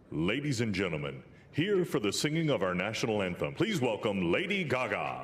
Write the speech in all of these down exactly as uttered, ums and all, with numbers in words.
Ladies and gentlemen, here for the singing of our national anthem, please welcome Lady Gaga.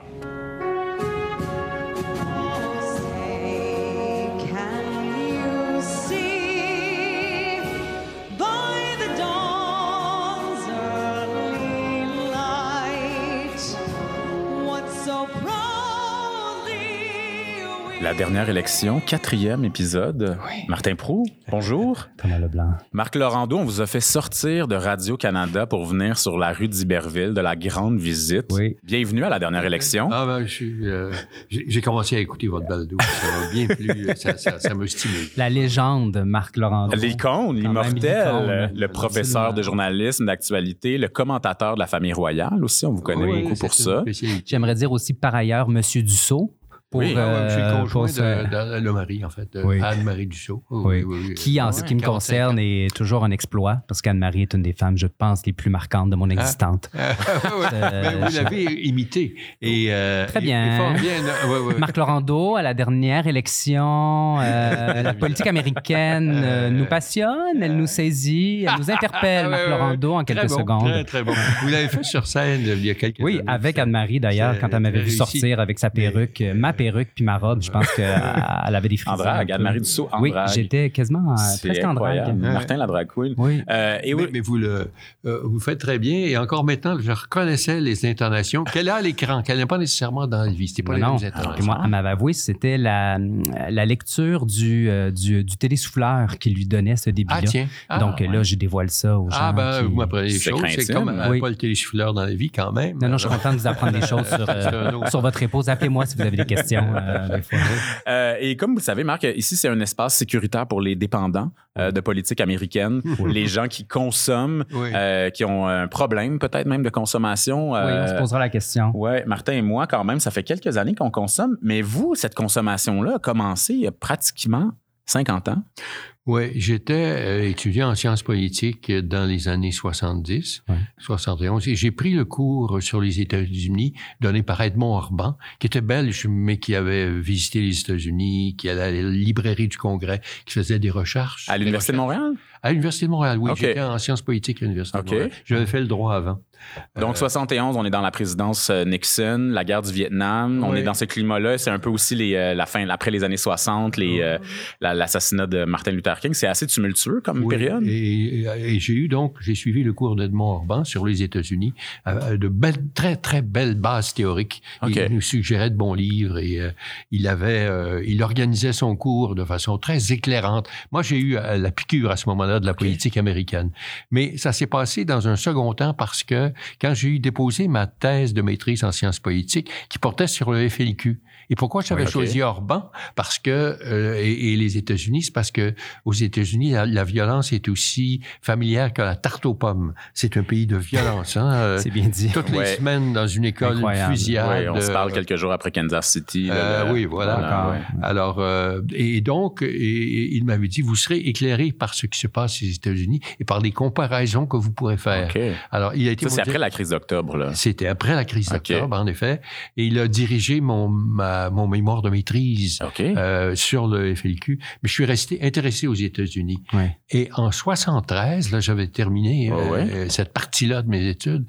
La dernière élection, quatrième épisode. Oui. Martin Proulx, bonjour. Thomas Leblanc. Marc Laurando, on vous a fait sortir de Radio-Canada pour venir sur la rue d'Iberville de la grande visite. Oui. Bienvenue à la dernière élection. Ah ben, je suis, euh, j'ai, j'ai commencé à écouter votre balado. Ça m'a bien plu, ça, ça, ça me stimule. La légende, Marc Laurando. L'icône, l'immortel, le professeur absolument. De journalisme, d'actualité, le commentateur de la famille royale aussi, on vous connaît oui, beaucoup pour ça. J'aimerais dire aussi par ailleurs Monsieur Dussault. Pour, oui, euh, je suis le conjoint ce... de, de, de mari, en fait, de oui. Anne-Marie Dussault. Oui, oui, oui. Qui, en ouais, ce qui me concerne, est toujours un exploit, parce qu'Anne-Marie est une des femmes, je pense, les plus marquantes de mon existence. Ah. euh, ben, vous l'avez imité. Et, euh, Très bien. Et fort bien. Ouais, ouais. Marc Laurando, à la dernière élection, euh, la politique américaine euh, nous passionne, elle nous saisit, elle nous interpelle, Marc Laurando, en quelques très bon, secondes. Très, très bon. Vous l'avez fait sur scène il y a quelques oui, années. Oui, avec Anne-Marie, d'ailleurs, quand elle m'avait vu sortir avec sa perruque, mais... ma perruque puis ma robe, je pense qu'elle avait des frisons. En drague, Anne-Marie Dussault en oui, drague. Oui, j'étais quasiment c'est presque en drague. Ouais. Martin la drag queen. Oui. Euh, et mais, oui. mais vous le euh, vous faites très bien et encore maintenant, je reconnaissais les intonations qu'elle a à l'écran, qu'elle n'a pas nécessairement dans la vie. C'était pas non, les mêmes intonations. Puis moi, elle m'avait avoué, c'était la, la lecture du, euh, du, du télésouffleur qui lui donnait ce début-là. Ah tiens. Ah, Donc ouais. là, je dévoile ça aux gens. Ah ben, qui... vous m'apprenez des c'est choses. craintif. C'est comme oui. pas le télésouffleur dans la vie quand même. Non, non, je suis content de vous apprendre des choses sur, euh, sur votre épouse. Appelez-moi si vous avez des questions. Euh, des fois. Euh, et comme vous le savez, Marc, ici, c'est un espace sécuritaire pour les dépendants euh, de politique américaine, oui. les gens qui consomment, oui. euh, qui ont un problème peut-être même de consommation. Euh, oui, on se posera la question. Oui, Martin et moi, quand même, ça fait quelques années qu'on consomme. Mais vous, cette consommation-là a commencé il y a pratiquement cinquante ans. Oui, j'étais euh, étudiant en sciences politiques dans les années soixante-dix, ouais. soixante et onze, et j'ai pris le cours sur les États-Unis donné par Edmond Orban, qui était belge, mais qui avait visité les États-Unis, qui allait à la librairie du Congrès, qui faisait des recherches. À l'Université recherches. de Montréal? À l'Université de Montréal, oui. Okay. J'étais en sciences politiques à l'Université okay. de Montréal. J'avais fait le droit avant. Donc, euh, soixante et onze, on est dans la présidence Nixon, la guerre du Vietnam. On oui. est dans ce climat-là. C'est un peu aussi les, euh, la fin, après les années soixante, les, euh, la, l'assassinat de Martin Luther King. C'est assez tumultueux comme oui, période. Et, et, et j'ai eu donc, j'ai suivi le cours d'Edmond Orban sur les États-Unis, euh, de belles, très, très belles bases théoriques. Okay. Il nous suggérait de bons livres et euh, il avait, euh, il organisait son cours de façon très éclairante. Moi, j'ai eu euh, la piqûre à ce moment-là de la okay. politique américaine. Mais ça s'est passé dans un second temps parce que quand j'ai eu déposé ma thèse de maîtrise en sciences politiques qui portait sur le F L Q. Et pourquoi j'avais oui, okay. choisi Orban? Parce que, euh, et, et les États-Unis, c'est parce que aux États-Unis, la, la violence est aussi familière que la tarte aux pommes. C'est un pays de violence. Hein? C'est bien dit. Toutes ouais. les semaines, dans une école, incroyable. Une fusillade. Oui, on se parle quelques jours après Kansas City. Là, euh, là, oui, voilà. voilà ouais. Alors, euh, et donc, et, et il m'avait dit, vous serez éclairé par ce qui se passe aux États-Unis et par les comparaisons que vous pourrez faire. Okay. Alors, il a été ça, c'est après la crise d'octobre, là. C'était après la crise okay. d'octobre, en effet. Et il a dirigé mon, ma, mon mémoire de maîtrise okay. euh, sur le F L Q. Mais je suis resté intéressé aux États-Unis. Ouais. Et en soixante-treize, là, j'avais terminé oh, euh, ouais. cette partie-là de mes études.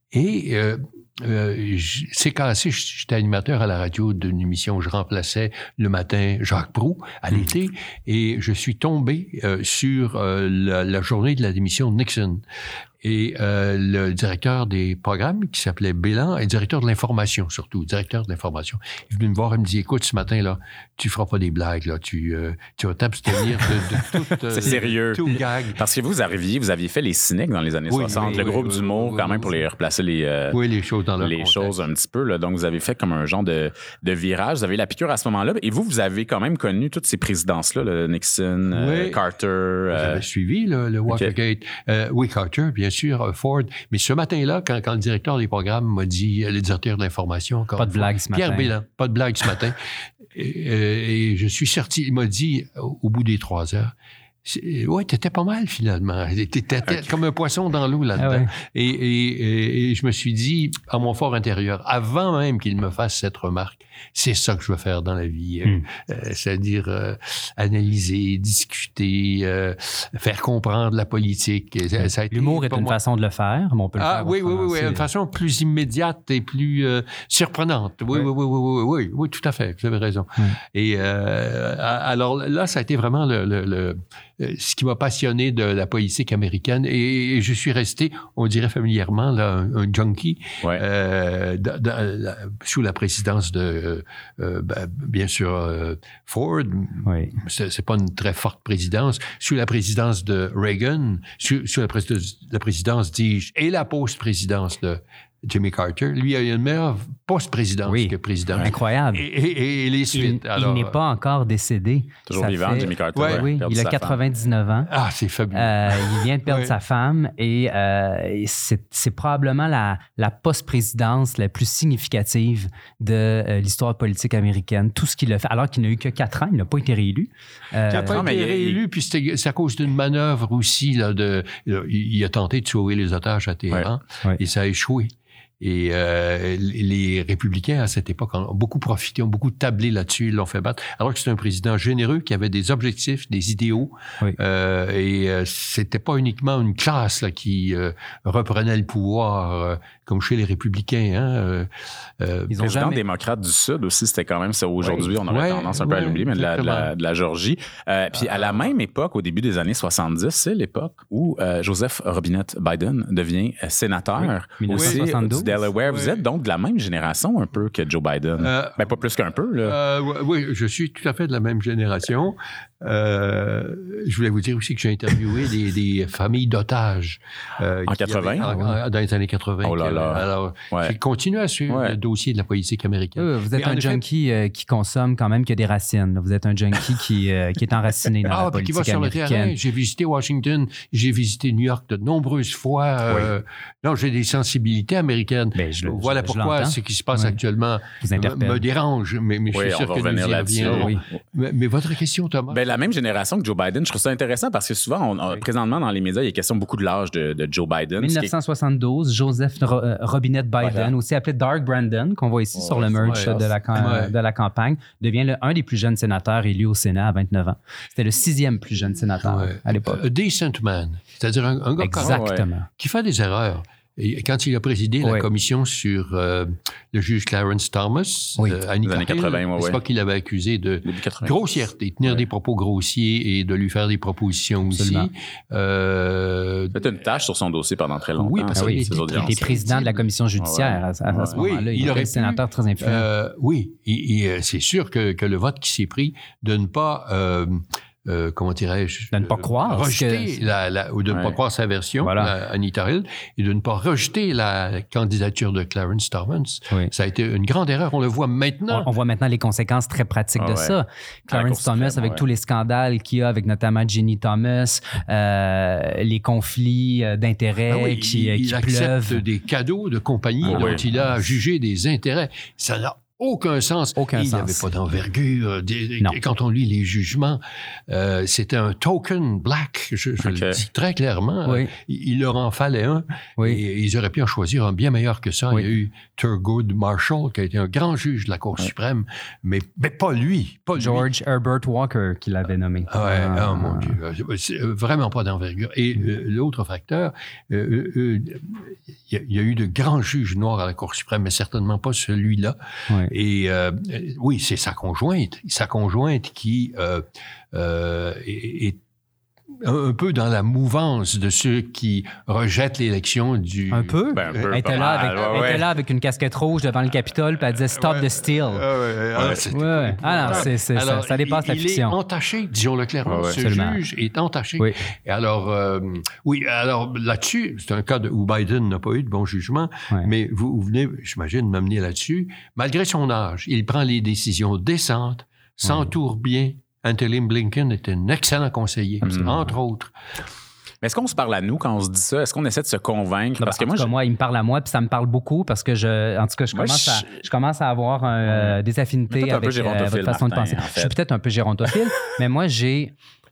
Et euh, euh, c'est cassé, j'étais animateur à la radio d'une émission où je remplaçais le matin Jacques Proulx à l'été. Mmh. Et je suis tombé euh, sur euh, la, la journée de la démission de Nixon. Et euh, le directeur des programmes, qui s'appelait Bélan, et directeur de l'information surtout, directeur de l'information, il est venu me voir et me dit, écoute, ce matin, là, tu feras pas des blagues, là, tu, euh, tu vas t'abstenir de, de tout... Euh, c'est sérieux. Tout gag. Parce que vous arriviez, vous aviez fait les cyniques dans les années oui, soixante, oui, le oui, groupe oui, d'humour, oui, quand oui, même, oui. pour les replacer les... Euh, oui, les choses dans leur Les contexte. choses un petit peu, là. Donc, vous avez fait comme un genre de, de virage, vous avez la piqûre à ce moment-là, et vous, vous avez quand même connu toutes ces présidences-là, le Nixon, oui. euh, Carter... Euh... J'avais suivi le, le Watergate. Okay. Euh, oui, Carter, bien sûr, Ford. Mais ce matin-là, quand, quand le directeur des programmes m'a dit, le directeur de l'information... Pas de blague ce matin. Pierre Bélan, pas de blague ce matin. Et, et je suis sorti, il m'a dit, au, au bout des trois heures, ouais, t'étais pas mal finalement. T'étais comme un poisson dans l'eau là-dedans. Ah ouais. et, et, et, et je me suis dit, à mon fort intérieur, avant même qu'il me fasse cette remarque, c'est ça que je veux faire dans la vie. Mm. Euh, c'est-à-dire euh, analyser, discuter, euh, faire comprendre la politique. Ça, ça a été, l'humour est une moi... façon de le faire, mais on peut le ah, faire. Oui, oui, oui, oui, une façon plus immédiate et plus euh, surprenante. Oui, oui, oui, oui, oui, oui, oui, oui, tout à fait. Vous avez raison. Mm. Et euh, alors là, ça a été vraiment le, le, le ce qui m'a passionné de la politique américaine, et, et je suis resté, on dirait familièrement, là, un, un junkie, ouais. euh, dans, dans, la, sous la présidence de, euh, ben, bien sûr, euh, Ford. Oui. C'est, c'est pas une très forte présidence. Sous la présidence de Reagan, sous, sous la, présidence, la présidence, dis-je, et la post-présidence de Jimmy Carter, lui a eu une meilleure post-présidence oui. que président. Incroyable. Et, et, et les suites. Il, alors, il n'est pas encore décédé. Toujours ça vivant, fait... Jimmy Carter. Ouais, oui, il a quatre-vingt-dix-neuf ans. Ah, c'est fabuleux. Euh, il vient de perdre ouais. sa femme et, euh, et c'est, c'est probablement la, la post-présidence la plus significative de euh, l'histoire politique américaine. Tout ce qu'il a fait, alors qu'il n'a eu que quatre ans, il n'a pas été réélu. Euh, il n'a pas été réélu, il... puis c'était, c'est à cause d'une manœuvre aussi. Là, de, il, il a tenté de sauver les otages à Téhéran ouais. Ouais. et ça a échoué. Et euh, les républicains, à cette époque, ont beaucoup profité, ont beaucoup tablé là-dessus, ils l'ont fait battre. Alors que c'est un président généreux qui avait des objectifs, des idéaux. Oui. Euh, et euh, c'était pas uniquement une classe là, qui euh, reprenait le pouvoir, euh, comme chez les républicains. Hein, euh, euh, Ils ont président jamais... démocrate du Sud aussi, c'était quand même ça. Aujourd'hui, oui. on aurait ouais, tendance un ouais, peu à l'oublier, mais de la, de, la, de la Georgie. Euh, puis à la même époque, au début des années soixante-dix, c'est l'époque où euh, Joseph Robinette Biden devient sénateur. Oui. Aussi, dix-neuf cent soixante-douze. Delaware, oui. Vous êtes donc de la même génération un peu que Joe Biden. Euh, ben, pas plus qu'un peu, là. Euh, oui, je suis tout à fait de la même génération. Euh, je voulais vous dire aussi que j'ai interviewé des, des familles d'otages. Euh, en quatre-vingts? Avaient, en, dans les années quatre-vingts. Oh là là. Alors, ouais. j'ai continué à suivre ouais. le dossier de la politique américaine. Oui, vous êtes Mais un junkie effet... qui consomme quand même que des racines. Vous êtes un junkie qui, euh, qui est enraciné dans ah, la politique américaine. Ah, qui va sur le terrain. J'ai visité Washington, j'ai visité New York de nombreuses fois. Euh, oui. Non, j'ai des sensibilités américaines. Ben, je, voilà je, pourquoi je ce qui se passe oui. actuellement me, me dérange. Mais, mais je suis oui, sûr on que va revenir là-dessus. Oui. Mais, mais votre question, Thomas? Ben, la même génération que Joe Biden, je trouve ça intéressant parce que souvent, on, oui. présentement dans les médias, il y a question beaucoup de l'âge de, de Joe Biden. dix-neuf cent soixante-douze, Joseph Ro- Robinette Biden, voilà. aussi appelé Dark Brandon, qu'on voit ici oh, sur le merch ouais, de, la cam- ouais. de la campagne, devient le, un des plus jeunes sénateurs élus au Sénat à vingt-neuf ans. C'était le sixième plus jeune sénateur ouais. à l'époque. A decent man, c'est-à-dire un, un gars Exactement. Ouais. qui fait des erreurs. Et quand il a présidé la ouais. commission sur euh, le juge Clarence Thomas, oui. euh, Annie Carter, quatre-vingts, ouais, c'est ouais. pas qu'il l'avait accusé de grossièreté, tenir ouais. des propos grossiers et de lui faire des propositions Absolument. aussi. Euh, C'était une tâche sur son dossier pendant très longtemps. Oui, parce ah, oui. qu'il était président de la commission judiciaire ouais. à, à, à ce oui, moment-là. Il, il était un sénateur très influent. Euh, oui, et, et c'est sûr que, que le vote qui s'est pris de ne pas... Euh, Euh, comment dirais-je? De ne pas croire. Rejeter, que... la, la, ou de ne ouais. pas croire sa version, voilà. Anita Hill, et de ne pas rejeter la candidature de Clarence Thomas. Oui. Ça a été une grande erreur. On le voit maintenant. On, on voit maintenant les conséquences très pratiques ah, de ouais. ça. Clarence Thomas, avec ouais. tous les scandales qu'il y a avec notamment Ginny Thomas, euh, les conflits d'intérêts ah oui, qui, il, qui il accepte pleuvent. des cadeaux de compagnie ah, dont ouais. il a jugé des intérêts. Ça n'a aucun sens. Aucun il n'avait pas d'envergure. Non. Quand on lit les jugements, euh, c'était un token black, je, je okay. le dis très clairement. Oui. Il, il leur en fallait un. Oui. Et ils auraient pu en choisir un bien meilleur que ça. Oui. Il y a eu Thurgood Marshall, qui a été un grand juge de la Cour oui. suprême, mais, mais pas lui. Pas George lui. Herbert Walker, qui l'avait nommé. Ah ouais, ah. Oh mon Dieu. C'est vraiment pas d'envergure. Et euh, l'autre facteur, euh, euh, il y, y a eu de grands juges noirs à la Cour suprême, mais certainement pas celui-là. Oui. Et euh, oui, c'est sa conjointe, sa conjointe qui euh, euh, est, est un peu dans la mouvance de ceux qui rejettent l'élection du... Un peu? Ben, un peu elle était là, avec, ouais, ouais. était là avec une casquette rouge devant le Capitole, puis elle disait « Stop ouais. the steal ». Ouais, ouais, ouais, c'est ouais. Ah non, c'est, c'est, alors, ça, ça dépasse il, la fiction. Il est entaché, disons-le clairement. Ouais, Ce absolument. juge est entaché. Oui. Et alors, euh, oui, alors là-dessus, c'est un cas de, où Biden n'a pas eu de bon jugement, ouais. mais vous, vous venez, j'imagine, m'amener là-dessus. Malgré son âge, il prend les décisions décentes, s'entoure ouais. bien. Antony Blinken est un excellent conseiller, mmh. entre autres. Mais est-ce qu'on se parle à nous quand on se dit ça? Est-ce qu'on essaie de se convaincre? Non, parce que moi, je... moi, il me parle à moi, puis ça me parle beaucoup parce que je, en tout cas, je moi, commence, je... À, je commence à avoir un, euh, des affinités avec euh, votre façon Martin, de penser. En fait. Je suis peut-être un peu gérontophile, mais moi, j'ai...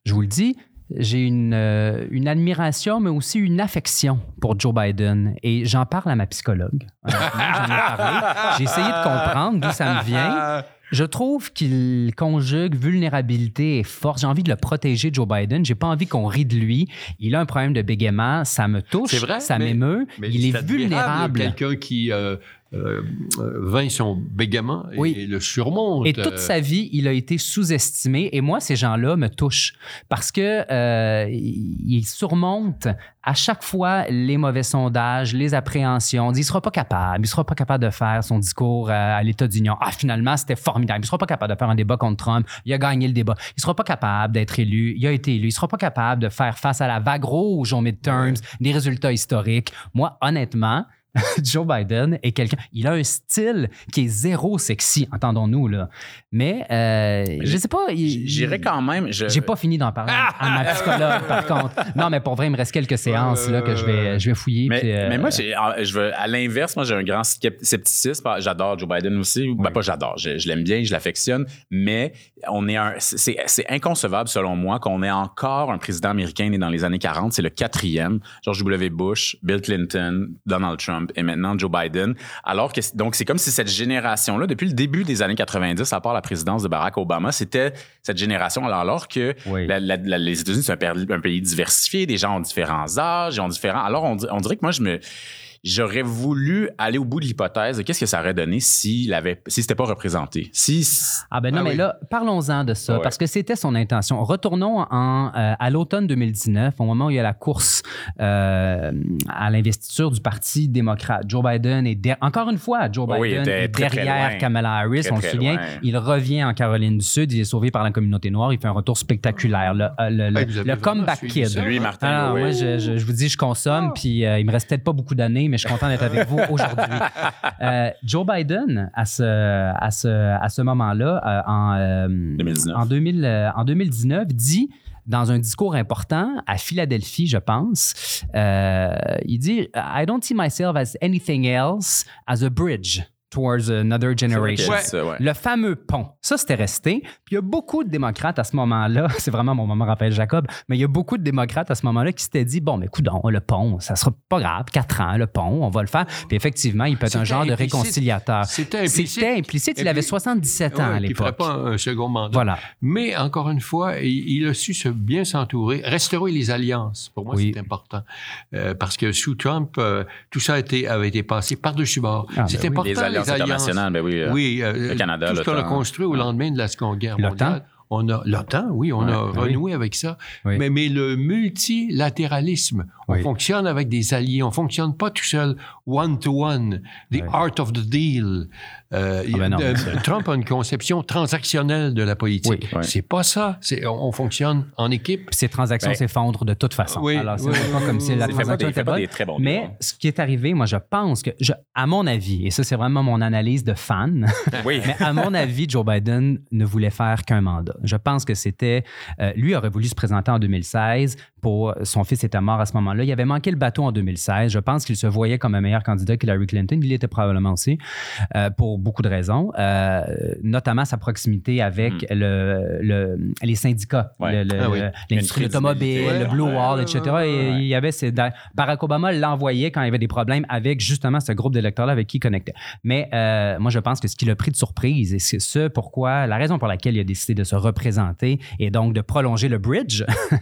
je vous le dis, j'ai une, euh, une admiration, mais aussi une affection pour Joe Biden. Et j'en parle à ma psychologue. J'en ai parlé. J'ai essayé de comprendre d'où ça me vient. Je trouve qu'il conjugue vulnérabilité et force. J'ai envie de le protéger, Joe Biden. J'ai pas envie qu'on rie de lui. Il a un problème de bégaiement. Ça me touche. C'est vrai, ça mais, m'émeut. Mais il est vulnérable. Quelqu'un qui euh, euh, vainc son bégaiement et, oui. et le surmonte. Et toute sa vie, il a été sous-estimé. Et moi, ces gens-là me touchent parce que euh, il surmonte à chaque fois les mauvais sondages, les appréhensions. Il ne sera pas capable. Il ne sera pas capable de faire son discours à l'État d'Union. Ah, finalement, c'était formidable. Il ne sera pas capable de faire un débat contre Trump. Il a gagné le débat. Il ne sera pas capable d'être élu. Il a été élu. Il ne sera pas capable de faire face à la vague rouge aux midterms, des résultats historiques. Moi, honnêtement, Joe Biden est quelqu'un... Il a un style qui est zéro sexy, entendons-nous, là. Mais, euh, je ne sais pas... Il, J'irais quand même... Je... J'ai pas fini d'en parler à ma psychologue, par contre. Non, mais pour vrai, il me reste quelques séances là, que je vais, je vais fouiller. Mais, puis, euh... mais moi, j'ai, je veux, à l'inverse, moi, j'ai un grand scepticisme. J'adore Joe Biden aussi. Oui. Ben, pas j'adore. Je, je l'aime bien, je l'affectionne. Mais on est un, c'est, c'est inconcevable, selon moi, qu'on ait encore un président américain né dans les années quarante. C'est le quatrième. George W. Bush, Bill Clinton, Donald Trump et maintenant Joe Biden. Alors que, donc, c'est comme si cette génération-là, depuis le début des années quatre-vingt-dix, à part la présidence de Barack Obama, c'était cette génération. Alors, alors que oui. la, la, la, les États-Unis, c'est un, un pays diversifié, des gens ont différents âges, ont différents... Alors, on, on dirait que moi, je me... J'aurais voulu aller au bout de l'hypothèse de qu'est-ce que ça aurait donné s'il avait, si c'était pas représenté. Si... Ah ben non, ah mais oui. là, parlons-en de ça, ah ouais. parce que c'était son intention. Retournons en, euh, à l'automne deux mille dix-neuf, au moment où il y a la course euh, à l'investiture du Parti démocrate. Joe Biden est, de... encore une fois, Joe Biden oui, est très, derrière très Kamala Harris, très, on se souvient. Loin. Il revient en Caroline du Sud, il est sauvé par la communauté noire, il fait un retour spectaculaire. Le, le, le, le, le comeback kid. Ça. Lui, Martin. Alors, oui. moi, je, je, je vous dis, je consomme, oh. puis euh, il me reste peut-être pas beaucoup d'années, mais je suis content d'être avec vous aujourd'hui. Euh, Joe Biden, à ce, à ce, à ce moment-là, euh, en, euh, deux mille dix-neuf. En, deux mille, euh, en deux mille dix-neuf, dit, dans un discours important à Philadelphie, je pense, euh, il dit « I don't see myself as anything else as a bridge ». Towards another generation. Ouais. Ça, ouais. Le fameux pont. Ça, c'était resté. Puis il y a beaucoup de démocrates à ce moment-là, c'est vraiment mon moment Raphaël Jacob, mais il y a beaucoup de démocrates à ce moment-là qui s'étaient dit, bon, mais coudonc, le pont, ça sera pas grave, quatre ans, le pont, on va le faire. Puis effectivement, il peut être un genre implicite. de réconciliateur. C'était implicite. C'était implicite. Il puis, avait soixante-dix-sept ans ouais, à l'époque. Il ne ferait pas un second mandat. Voilà. Mais encore une fois, il, il a su se bien s'entourer, restaurer les alliances. Pour moi, oui. c'est important. Euh, parce que sous Trump, euh, tout ça a été, avait été passé par-dessus bord. Ah, ben C'était oui. important. Les alliances internationales, ben oui. Oui, euh, le Canada, tout ce qu'on a construit au lendemain de la Seconde Guerre mondiale. On a l'OTAN, oui, on ouais, a renoué oui. avec ça. Oui. Mais, mais le multilatéralisme, oui. on fonctionne avec des alliés, on fonctionne pas tout seul, one-to-one, the oui. art of the deal. Euh, ah ben non, euh, Trump a une conception transactionnelle de la politique. Oui, oui. C'est pas ça. C'est, on, on fonctionne en équipe. Ces transactions ben, s'effondrent de toute façon. Oui, Alors, c'est oui, pas comme si la transaction était bonne. Très bons mais bons. Ce qui est arrivé, moi, je pense que, je, à mon avis, et ça, c'est vraiment mon analyse de fan, oui. mais à mon avis, Joe Biden ne voulait faire qu'un mandat. Je pense que c'était... Euh, lui aurait voulu se présenter en deux mille seize. Pour, son fils était mort à ce moment-là. Il avait manqué le bateau en deux mille seize. Je pense qu'il se voyait comme un meilleur candidat qu'Hillary Clinton. Il l'était probablement aussi, euh, pour beaucoup de raisons, euh, notamment sa proximité avec mm. le, le, les syndicats, ouais. le, le, ah oui. l'industrie automobile, ouais. le Blue ouais. Wall, et cetera. Ouais. Et il y avait ces, Barack Obama l'envoyait quand il y avait des problèmes avec justement ce groupe d'électeurs-là avec qui il connectait. Mais euh, moi, je pense que ce qui l'a pris de surprise, et c'est ce pourquoi, la raison pour laquelle il a décidé de se représenter et donc de prolonger le bridge,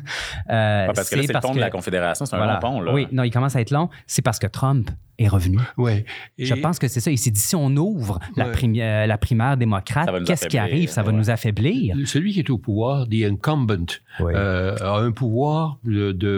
euh, parce que là, c'est, c'est le pont que, de la Confédération, c'est un voilà, long pont. Là. Oui, non, il commence à être long. C'est parce que Trump est revenu. Oui. Et... Je pense que c'est ça. Il s'est dit, si on ouvre ouais. la, prim- euh, la primaire démocrate, qu'est-ce qui arrive? Ça va ouais. nous affaiblir. Celui qui est au pouvoir, the incumbent, oui. euh, a un pouvoir de, de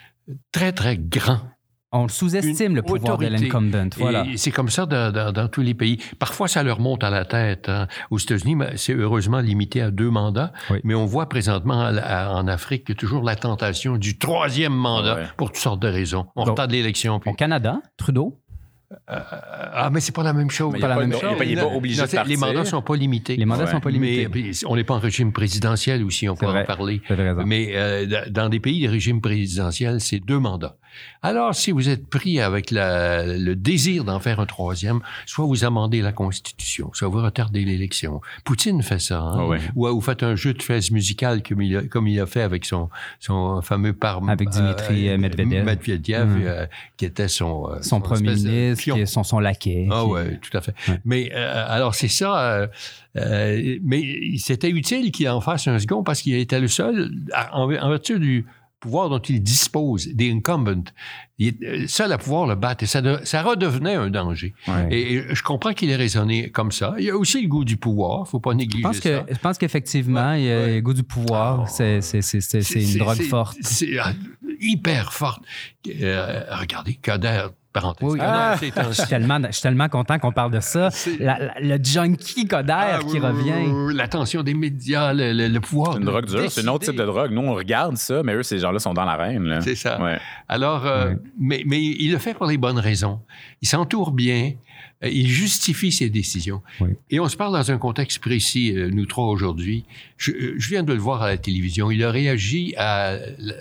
très, très grand. On sous-estime le pouvoir autorité. de l'incumbent. Voilà. Et c'est comme ça dans, dans, dans tous les pays. Parfois, ça leur monte à la tête. Hein. Aux États-Unis, c'est heureusement limité à deux mandats. Oui. Mais on voit présentement à, à, en Afrique qu'il y a toujours la tentation du troisième mandat ouais. pour toutes sortes de raisons. On Donc, retarde l'élection. Puis... Au Canada, Trudeau Euh, ah, mais c'est pas la même chose. Mais pas la même chose. Il n'est pas obligé non, de partir. Les mandats sont pas limités. Les mandats ouais. sont pas limités. Mais on n'est pas en régime présidentiel aussi, on peut en parler. Mais euh, dans des pays, les régimes présidentiels, c'est deux mandats. Alors, si vous êtes pris avec la, le désir d'en faire un troisième, soit vous amendez la Constitution, soit vous retardez l'élection. Poutine fait ça. Hein? Oh ouais. Ou vous faites un jeu de chaises musicales comme il a, comme il a fait avec son, son fameux par... Avec Dimitri euh, Medvedev. Medvedev, mmh. euh, qui était son... Son, son premier ministre, qui est son, son laquais. Ah qui... oui, tout à fait. Ouais. Mais euh, alors, c'est ça... Euh, euh, mais c'était utile qu'il en fasse un second parce qu'il était le seul, en, en vertu du pouvoir dont il dispose, des incumbents, il est seul à pouvoir le battre. Et ça, de, ça redevenait un danger. Ouais. Et, et je comprends qu'il ait raisonné comme ça. Il y a aussi le goût du pouvoir. Il ne faut pas négliger je pense ça. Que, je pense qu'effectivement, ouais, il y a ouais. le goût du pouvoir. Oh, c'est, c'est, c'est, c'est, c'est une c'est, drogue c'est, forte. C'est, c'est hyper forte. Euh, regardez, Kader... Parenthèse. Oui. Ah, je, suis tellement, je suis tellement content qu'on parle de ça. La, la, le junkie Coder ah, qui oui, revient. L'attention des médias, le, le, le pouvoir. C'est une drogue dure, c'est un autre type de drogue. Nous, on regarde ça, mais eux, ces gens-là sont dans l'arène. Là. C'est ça. Ouais. Alors, euh, ouais. mais, mais il le fait pour les bonnes raisons. Il s'entoure bien. Il justifie ses décisions. Oui. Et on se parle dans un contexte précis, nous trois aujourd'hui. Je, je viens de le voir à la télévision. Il a réagi à...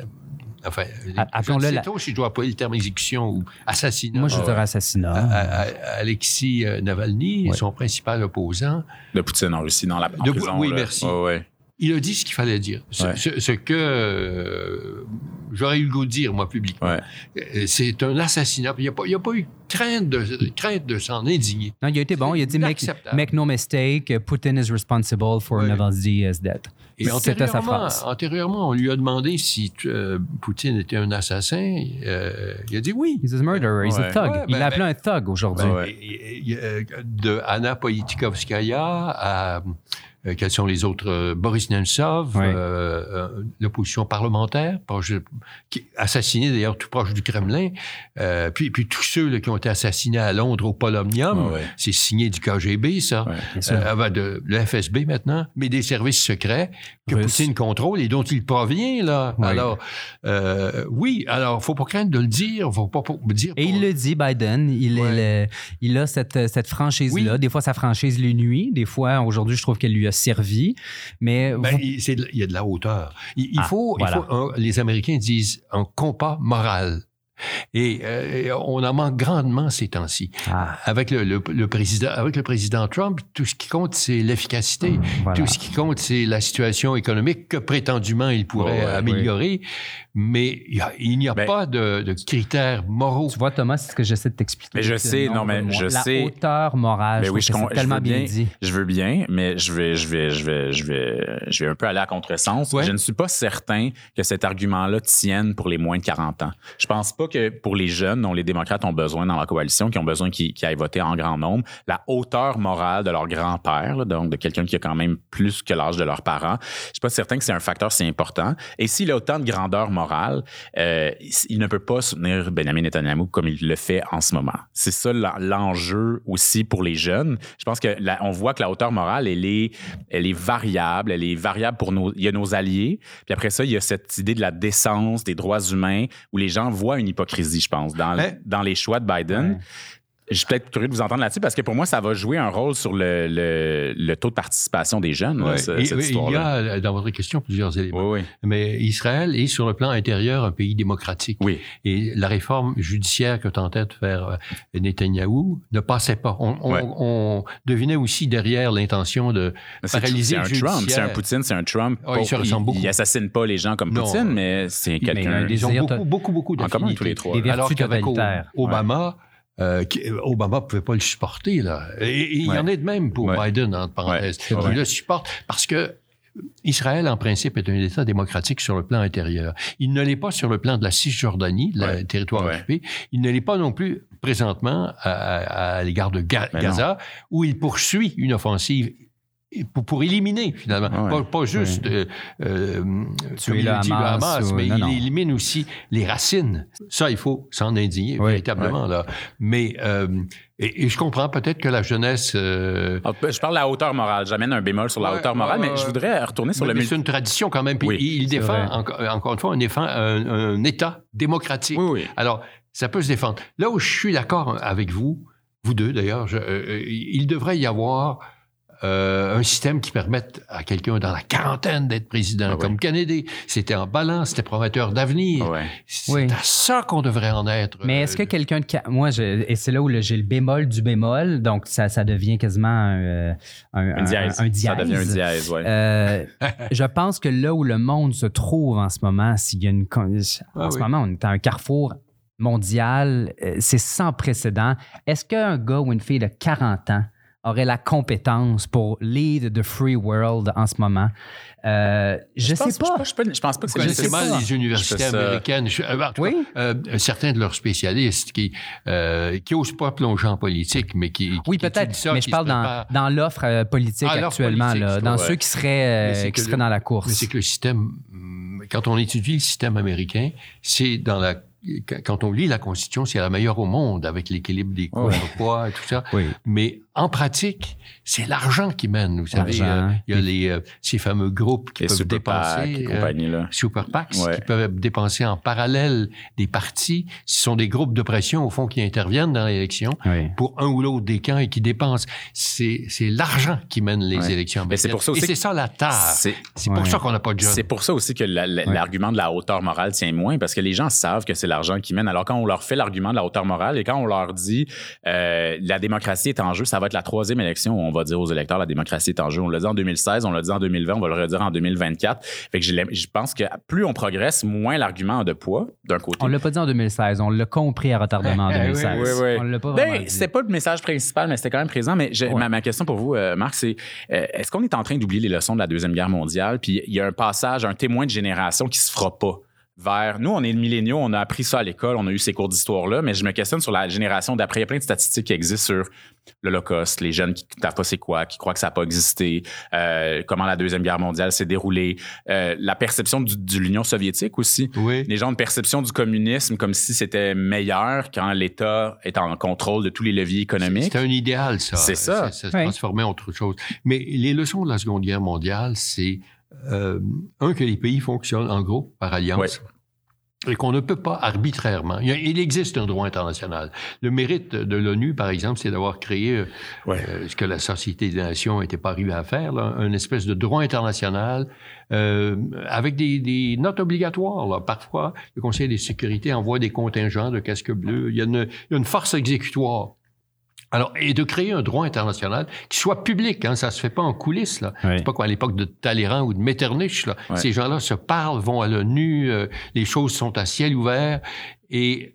Enfin, appelons-le je ne sais pas si je dois appeler le terme exécution ou assassinat. Moi, je dirais assassinat. À, à, à Alexis Navalny, ouais. son principal opposant. De Poutine en Russie, dans la en de, prison. Oui, là. merci. Oh, ouais. Il a dit ce qu'il fallait dire. Ce, ouais. ce, ce que euh, j'aurais eu le goût de dire, moi, publiquement. Ouais. C'est un assassinat. Il n'y a, a pas eu crainte de, crainte de s'en indigner. Non, il a été bon. Il a dit make, « Make no mistake, Putin is responsible for ouais. Navalny's death ». Et antérieurement, antérieurement, on lui a demandé si euh, Poutine était un assassin. Euh, il a dit oui. He's a murderer. He's ouais. a thug. Ouais, il ben, l'a appelé ben, un thug aujourd'hui. Ben, ouais. De Anna Politkovskaya à... Euh, quels sont les autres? Euh, Boris Nemtsov, oui. euh, euh, l'opposition parlementaire, proche, qui, assassiné d'ailleurs tout proche du Kremlin, euh, puis, puis tous ceux là, qui ont été assassinés à Londres au Polonium, oh, ouais. c'est signé du K G B, ça, ouais, euh, de le F S B maintenant, mais des services secrets que Russe. Poutine contrôle et dont il provient, là. Oui. Alors, euh, oui, alors, faut pas craindre de le dire, faut pas, pas dire... Et pour... il le dit, Biden, il, ouais. est le, il a cette, cette franchise-là. Oui. Des fois, sa franchise lui nuit, des fois, aujourd'hui, je trouve qu'elle lui a servi, mais... Ben, vous... il, c'est de, il y a de la hauteur. Il, il ah, faut, voilà. il faut un, les Américains disent un compas moral. Et euh, on en manque grandement ces temps-ci. Ah. Avec, le, le, le président, avec le président Trump, tout ce qui compte, c'est l'efficacité. Mmh, voilà. Tout ce qui compte, c'est la situation économique que prétendument il pourrait oh, ouais, améliorer. Oui. Mais il, y a, il n'y a ben, pas de, de critères moraux. Tu vois, Thomas, c'est ce que j'essaie de t'expliquer. Mais je sais, non, mais je la sais. La hauteur morale, mais je oui, je, c'est tellement bien, bien dit. Je veux bien, mais je vais, je vais, je vais, je vais, je vais un peu aller à contresens. Ouais. Je ne suis pas certain que cet argument-là tienne pour les moins de quarante ans. Je pense pas que pour les jeunes dont les démocrates ont besoin dans la coalition, qui ont besoin qu'ils, qu'ils aillent voter en grand nombre, la hauteur morale de leur grand-père, là, donc de quelqu'un qui a quand même plus que l'âge de leurs parents, je suis pas certain que c'est un facteur si important. Et s'il a autant de grandeur morale, euh, il ne peut pas soutenir Benjamin Netanyahu comme il le fait en ce moment. C'est ça l'enjeu aussi pour les jeunes. Je pense que la, on voit que la hauteur morale, elle est, elle est variable. Elle est variable pour nos... Il y a nos alliés. Puis après ça, il y a cette idée de la décence, des droits humains, où les gens voient une hypocrisie, je pense, dans, ouais. dans les choix de Biden. Ouais. Je suis peut-être curieux de vous entendre là-dessus parce que pour moi, ça va jouer un rôle sur le, le, le taux de participation des jeunes. Ouais. Là, ce, et, cette oui, histoire-là. Il y a dans votre question plusieurs éléments. Oui, oui. Mais Israël est sur le plan intérieur un pays démocratique. Oui. Et la réforme judiciaire que tentait de faire Netanyahou ne passait pas. On, on, ouais. on devinait aussi derrière l'intention de mais paralyser c'est, c'est le un judiciaire. Trump, c'est un Poutine, c'est un Trump. Oh, il se ressemble beaucoup. Il n'assassine pas les gens comme non. Poutine, mais c'est quelqu'un... Mais ils ont beaucoup, beaucoup, beaucoup d'affinités. En commun tous les trois. Des vertus Alors qu'avec totalitaires. Obama... Ouais. Euh, Obama ne pouvait pas le supporter, là. Et, et il ouais. y en a de même pour ouais. Biden, entre parenthèses. Ouais. Il ouais. le supporte parce que Israël, en principe, est un État démocratique sur le plan intérieur. Il ne l'est pas sur le plan de la Cisjordanie, le ouais. territoire ouais. occupé. Il ne l'est pas non plus présentement à, à, à l'égard de Ga- Gaza, où il poursuit une offensive Pour, pour éliminer, finalement. Ouais, pas, pas juste ouais. euh, euh, tuer le Hamas, le Hamas ou... mais non, il non. élimine aussi les racines. Ça, il faut s'en indigner, ouais, véritablement. Ouais. Là. Mais, euh, et, et je comprends peut-être que la jeunesse... Euh... Je parle de la hauteur morale. J'amène un bémol sur la ouais, hauteur morale, ouais, mais je voudrais retourner sur mais, le... Mais c'est une tradition quand même. Puis oui, il défend, encore, encore une fois, un, défend un, un État démocratique. Oui, oui. Alors, ça peut se défendre. Là où je suis d'accord avec vous, vous deux d'ailleurs, je, euh, il devrait y avoir euh, un système qui permette à quelqu'un dans la quarantaine d'être président, ah ouais. comme Kennedy. C'était en balance, c'était prometteur d'avenir. Ah ouais. C'est oui. à ça qu'on devrait en être. Mais est-ce que quelqu'un de... Moi, je, et c'est là où le, j'ai le bémol du bémol, donc ça, ça devient quasiment un, un, un, dièse. un, un dièse. Ça devient un dièse, oui. Euh, je pense que là où le monde se trouve en ce moment, s'il y a une... En ah ce oui. moment, on est à un carrefour mondial, c'est sans précédent. Est-ce qu'un gars ou une fille de quarante ans aurait la compétence pour lead the free world en ce moment? Euh, je, je sais pense, pas. Je, je, je pense pas que c'est... Je sais mal les universités américaines. Je, euh, oui? Euh, certains de leurs spécialistes qui euh, qui n'osent pas plonger en politique, mais qui... qui oui, peut-être, ça, mais je parle dans, dans l'offre euh, politique ah, actuellement, politique, là, dans ouais. ceux qui seraient, euh, qui seraient le, dans la course. Mais c'est que le système... Quand on étudie le système américain, c'est dans la... Quand on lit la Constitution, c'est la meilleure au monde avec l'équilibre des coûts, oui. poids et tout ça. Oui. Mais en pratique, c'est l'argent qui mène. Vous savez, euh, il y a les, euh, ces fameux groupes qui les peuvent dépenser, euh, Super PACs, ouais. qui peuvent dépenser en parallèle des partis. Ce sont des groupes de pression, au fond, qui interviennent dans l'élection oui. pour un ou l'autre des camps et qui dépensent. C'est, c'est l'argent qui mène les ouais. élections. Mais c'est pour ça aussi et c'est ça la tare. C'est, c'est pour ouais. ça qu'on n'a pas de job. C'est pour ça aussi que la, la, ouais. l'argument de la hauteur morale tient moins, parce que les gens savent que c'est l'argent qui mène. Alors quand on leur fait l'argument de la hauteur morale et quand on leur dit euh, la démocratie est en jeu, ça va être la troisième élection où on va dire aux électeurs la démocratie est en jeu. On l'a dit en deux mille seize, on l'a dit en deux mille vingt, on va le redire en deux mille vingt-quatre. Fait que je pense que plus on progresse, moins l'argument a de poids d'un côté. On l'a pas dit en deux mille seize, on l'a compris à retardement en deux mille seize. oui, oui, oui. On l'a pas ben, vraiment dit. C'était pas le message principal, mais c'était quand même présent. Mais je, ouais. ma, ma question pour vous, euh, Marc, c'est euh, est-ce qu'on est en train d'oublier les leçons de la Deuxième Guerre mondiale? Puis il y a un passage, un témoin de génération qui se fera pas. Vers nous, on est le milléniaux, on a appris ça à l'école, on a eu ces cours d'histoire-là, mais je me questionne sur la génération d'après. Il y a plein de statistiques qui existent sur l'Holocauste, les jeunes qui ne savent pas c'est quoi, qui croient que ça n'a pas existé, euh, comment la Deuxième Guerre mondiale s'est déroulée, euh, la perception du, de l'Union soviétique aussi. Oui. Les gens ont une perception du communisme comme si c'était meilleur quand l'État est en contrôle de tous les leviers économiques. C'était un idéal, ça. C'est ça. Ça se transformait en autre chose. Mais les leçons de la Seconde Guerre mondiale, c'est... Euh, un, que les pays fonctionnent en gros par alliance ouais. et qu'on ne peut pas arbitrairement. Il, il existe un droit international. Le mérite de l'ONU, par exemple, c'est d'avoir créé ouais. euh, ce que la Société des Nations n'était pas arrivée à faire, là, une espèce de droit international euh, avec des, des notes obligatoires. Là. Parfois, le Conseil de sécurité envoie des contingents de casques bleus. Il y a une, il y a une force exécutoire. Alors, et de créer un droit international qui soit public, hein, ça se fait pas en coulisses, là. Oui. C'est pas comme à l'époque de Talleyrand ou de Metternich, là. Ouais. Ces gens-là se parlent, vont à l'ONU, euh, les choses sont à ciel ouvert. Et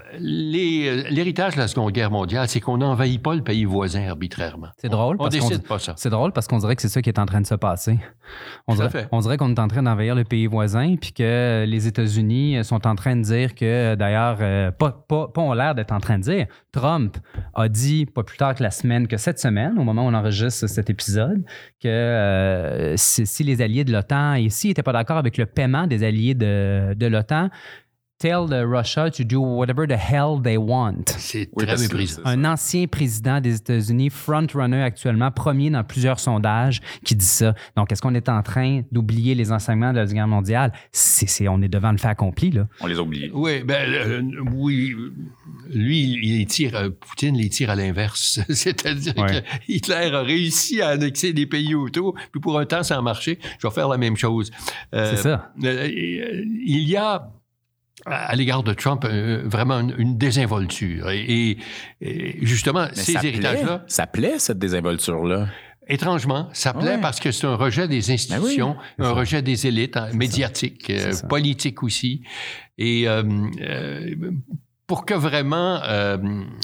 les, l'héritage de la Seconde Guerre mondiale, c'est qu'on n'envahit pas le pays voisin arbitrairement. C'est drôle. On, parce on décide qu'on, pas ça. C'est drôle parce qu'on dirait que c'est ça qui est en train de se passer. On, dirait, fait. on dirait qu'on est en train d'envahir le pays voisin, puis que les États-Unis sont en train de dire que, d'ailleurs, euh, pas, pas, pas ont l'air d'être en train de dire. Trump a dit, pas plus tard que la semaine, que cette semaine, au moment où on enregistre cet épisode, que euh, si, si les alliés de l'OTAN, et s'ils n'étaient pas d'accord avec le paiement des alliés de, de l'OTAN, tell the Russia to do whatever the hell they want. C'est oui, très méprisant. Un ancien président des États-Unis, front-runner actuellement, premier dans plusieurs sondages, qui dit ça. Donc, est-ce qu'on est en train d'oublier les enseignements de la Deuxième Guerre mondiale? C'est, c'est, on est devant le fait accompli, là. On les a oubliés. Oui, ben, euh, oui. Lui, il tire, Poutine les tire à l'inverse. C'est-à-dire ouais. que Hitler a réussi à annexer des pays autour, puis pour un temps, ça a marché. Je vais faire la même chose. Euh, c'est ça. Euh, il y a à l'égard de Trump, euh, vraiment une, une désinvolture. Et, et, et justement, mais ces ça héritages-là... Plaît, ça plaît, cette désinvolture-là. Étrangement, ça plaît ouais. parce que c'est un rejet des institutions, ben oui, un rejet des élites hein, médiatiques, euh, politiques aussi. Et euh, euh, pour que vraiment euh,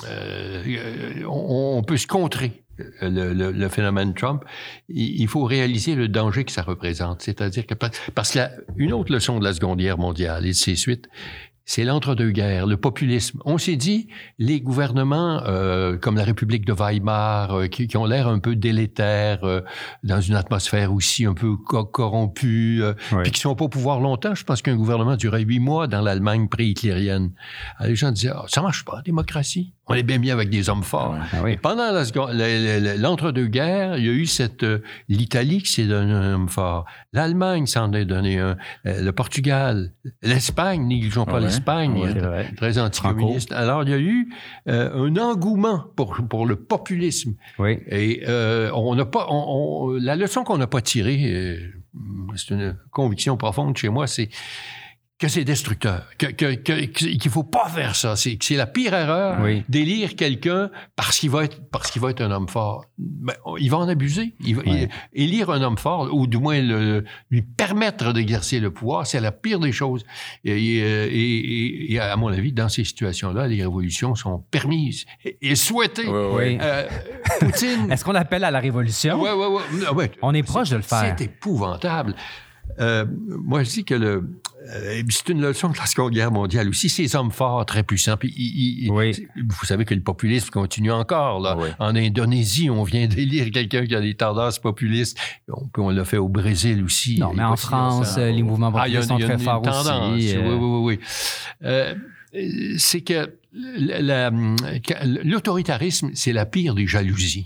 euh, on, on puisse contrer Le, le, le phénomène Trump, il, il faut réaliser le danger que ça représente. C'est-à-dire que, parce que la, une autre leçon de la Seconde Guerre mondiale et de ses suites, c'est l'entre-deux-guerres, le populisme. On s'est dit, les gouvernements euh, comme la République de Weimar, euh, qui, qui ont l'air un peu délétères, euh, dans une atmosphère aussi un peu co- corrompue, euh, oui. puis qui sont pas au pouvoir longtemps. Je pense qu'un gouvernement durait huit mois dans l'Allemagne pré-hitlérienne. Alors, les gens disaient, oh, ça marche pas, démocratie. On est bien mis avec des hommes forts. Ah oui. Pendant la, la, la, l'entre-deux-guerres, il y a eu cette... Euh, l'Italie qui s'est donné un homme fort. L'Allemagne s'en est donné un. Euh, le Portugal. L'Espagne, négligeons pas ouais. l'Espagne, ouais, ouais. très anticommuniste. Franco. Alors, il y a eu euh, un engouement pour, pour le populisme. Oui. Et euh, on n'a pas... On, on, la leçon qu'on n'a pas tirée, euh, c'est une conviction profonde chez moi, c'est que c'est destructeur, que, que, que, qu'il ne faut pas faire ça. C'est, c'est la pire erreur oui. d'élire quelqu'un parce qu'il va être, parce qu'il va être un homme fort. Ben, il va en abuser. Il va, oui. il, élire un homme fort, ou du moins le, lui permettre d'exercer le pouvoir, c'est la pire des choses. Et, et, et, et à mon avis, dans ces situations-là, les révolutions sont permises et, et souhaitées. Oui, oui. Euh, Poutine... Est-ce qu'on appelle à la révolution? Oui, oui, oui. Ouais, On est proche de le faire. C'est épouvantable. Euh, moi, je dis que le, euh, c'est une leçon de la Seconde Guerre mondiale aussi. Ces hommes forts, très puissants. Puis, ils, ils, oui. Vous savez que le populisme continue encore. Là. Oui. En Indonésie, on vient d'élire quelqu'un qui a des tendances populistes. On, on l'a fait au Brésil aussi. Non, mais en France, euh, les mouvements populistes ah, sont très forts tendance, aussi. Euh... Oui, oui, oui. oui. Euh, c'est que la, la, l'autoritarisme, c'est la pire des jalousies.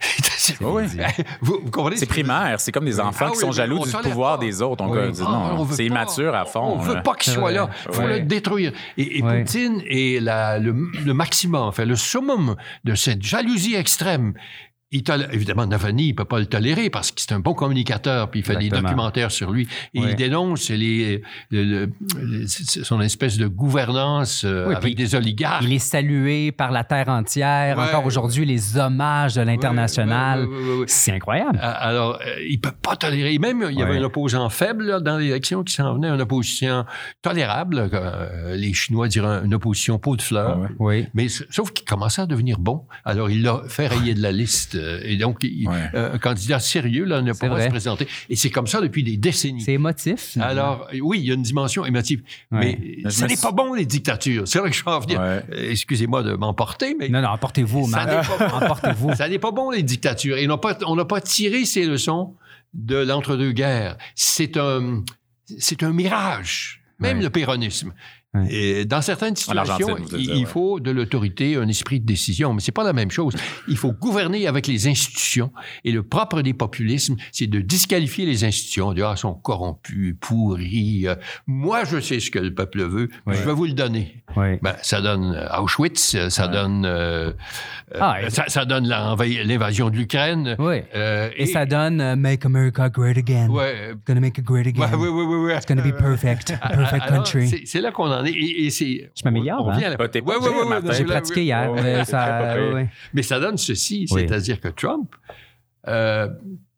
Oui. vous, vous comprenez? C'est primaire. C'est comme des enfants ah, qui oui, sont jaloux du pouvoir pas. des autres. On oui. dit, non, ah, on c'est pas, immature à fond. On ne veut pas qu'il soit là. Il faut ouais. le détruire. Et, et ouais. Poutine est la, le, le maximum, enfin, le summum de cette jalousie extrême. Il tolère, évidemment, Navalny, il peut pas le tolérer parce que c'est un bon communicateur, puis il fait Exactement. des documentaires sur lui. Et oui. il dénonce les, le, le, le, son espèce de gouvernance euh, oui, avec des oligarques. Il est salué par la terre entière. Ouais. Encore aujourd'hui, les hommages de l'international. Ouais, ouais, ouais, ouais, ouais. C'est incroyable. Alors, euh, il peut pas tolérer. Même, il y avait ouais. un opposant faible là, dans l'élection qui s'en venait, une opposition tolérable. Euh, les Chinois diraient une opposition peau de fleurs. Ouais. Oui. Mais sauf qu'il commençait à devenir bon. Alors, il l'a fait rayer de la liste. Et donc, il, ouais. euh, un candidat sérieux là, ne peut pas se présenter. Et c'est comme ça depuis des décennies. C'est émotif. Alors, oui, il y a une dimension émotive. Ouais. Mais ce n'est pas bon, les dictatures. C'est là que je veux en venir. Ouais. Excusez-moi de m'emporter, mais... Non, non, emportez-vous, ça n'est pas, emportez-vous. Ça n'est pas bon, les dictatures. Et on n'a pas, on n'a pas tiré ces leçons de l'entre-deux-guerres. C'est un, c'est un mirage. Même ouais. le péronisme. Et dans certaines situations, il, dire, il faut ouais. de l'autorité, un esprit de décision, mais c'est pas la même chose. Il faut gouverner avec les institutions. Et le propre des populismes, c'est de disqualifier les institutions. Dire, ah, ils sont corrompus, pourris. Euh, moi, je sais ce que le peuple veut. Oui. Je vais vous le donner. Oui. Ben, ça donne Auschwitz, ça ouais. donne, euh, ah, euh, ça, ça donne l'invasion de l'Ukraine. Oui. Euh, et, et ça donne uh, Make America Great Again. Ouais. It's gonna make it great again. Ouais, oui, oui, oui, oui. It's gonna be perfect. Perfect alors, country. C'est, c'est là qu'on en est. Et, et c'est, je m'améliore, hein? La... T'es ouais, ouais, ouais, ouais, j'ai pratiqué hier. Ouais, mais, ça, ouais, ouais. mais ça donne ceci, oui. c'est-à-dire que Trump, euh,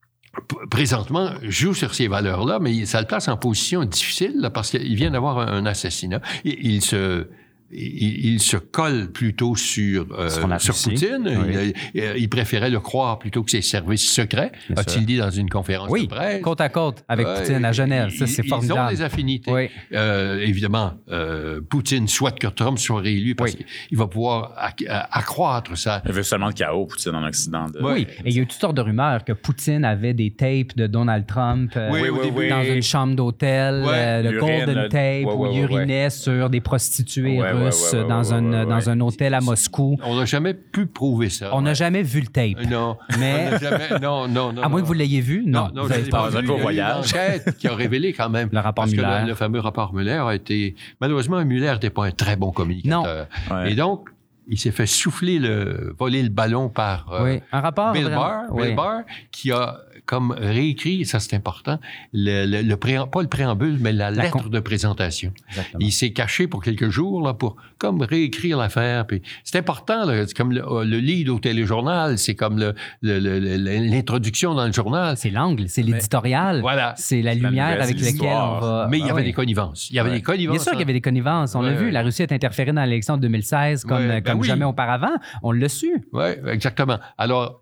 p- présentement, joue sur ces valeurs-là, mais ça le place en position difficile là, parce qu'il vient d'avoir un, un assassinat. Et, il se... Il, il se colle plutôt sur, euh, sur Poutine. Oui. Il, il préférait le croire plutôt que ses services secrets. Bien A-t-il sûr. dit dans une conférence oui, de presse? Côte à côte avec euh, Poutine à Genève. Ça, c'est ils, formidable. Ils ont des affinités. Oui. Euh, évidemment, euh, Poutine souhaite que Trump soit réélu parce oui. qu'il va pouvoir acc- accroître ça. Il veut seulement le chaos, Poutine, en Occident. De... Oui. Et il y a eu toutes sortes de rumeurs que Poutine avait des tapes de Donald Trump euh, oui, oui, oui, dans une chambre d'hôtel, ouais. euh, le Urine, Golden le... Tape, ouais, ouais, où il ouais, urinait ouais. sur des prostituées ouais, russes ouais, ouais, ouais, dans un ouais, ouais, dans ouais. un hôtel à Moscou. On n'a jamais pu prouver ça. On n'a ouais. jamais vu le tape. Non. Mais... On n'a jamais... Non, non, non. À moins non. que vous l'ayez vu, non. Non, non, vous je n'ai pas vu. Un voyage. Il y a une enquête qui a révélé quand même. Le rapport parce Muller. Que le, le fameux rapport Muller a été... Malheureusement, Muller n'était pas un très bon communicateur. Non. Ouais. Et donc, il s'est fait souffler, le, voler le ballon par euh, oui. Un rapport, Bill vraiment. Barr, oui. Bill Barr, qui a comme réécrit, ça c'est important, le, le, le pré, pas le préambule, mais la, la lettre con... de présentation. Exactement. Il s'est caché pour quelques jours là, pour comme réécrire l'affaire. Puis c'est important, là, c'est comme le, le lead au téléjournal, c'est comme le, le, le, l'introduction dans le journal. C'est l'angle, c'est l'éditorial. Mais, voilà. C'est la lumière la avec laquelle on va... Mais il y avait ah, oui. des connivences. Il y avait ouais. des connivences. Bien sûr qu'il y avait des connivences. On ouais. l'a vu, la Russie est interférée dans l'élection de deux mille seize comme, ouais, ben comme oui. jamais auparavant. On l'a su. Oui, exactement. Alors,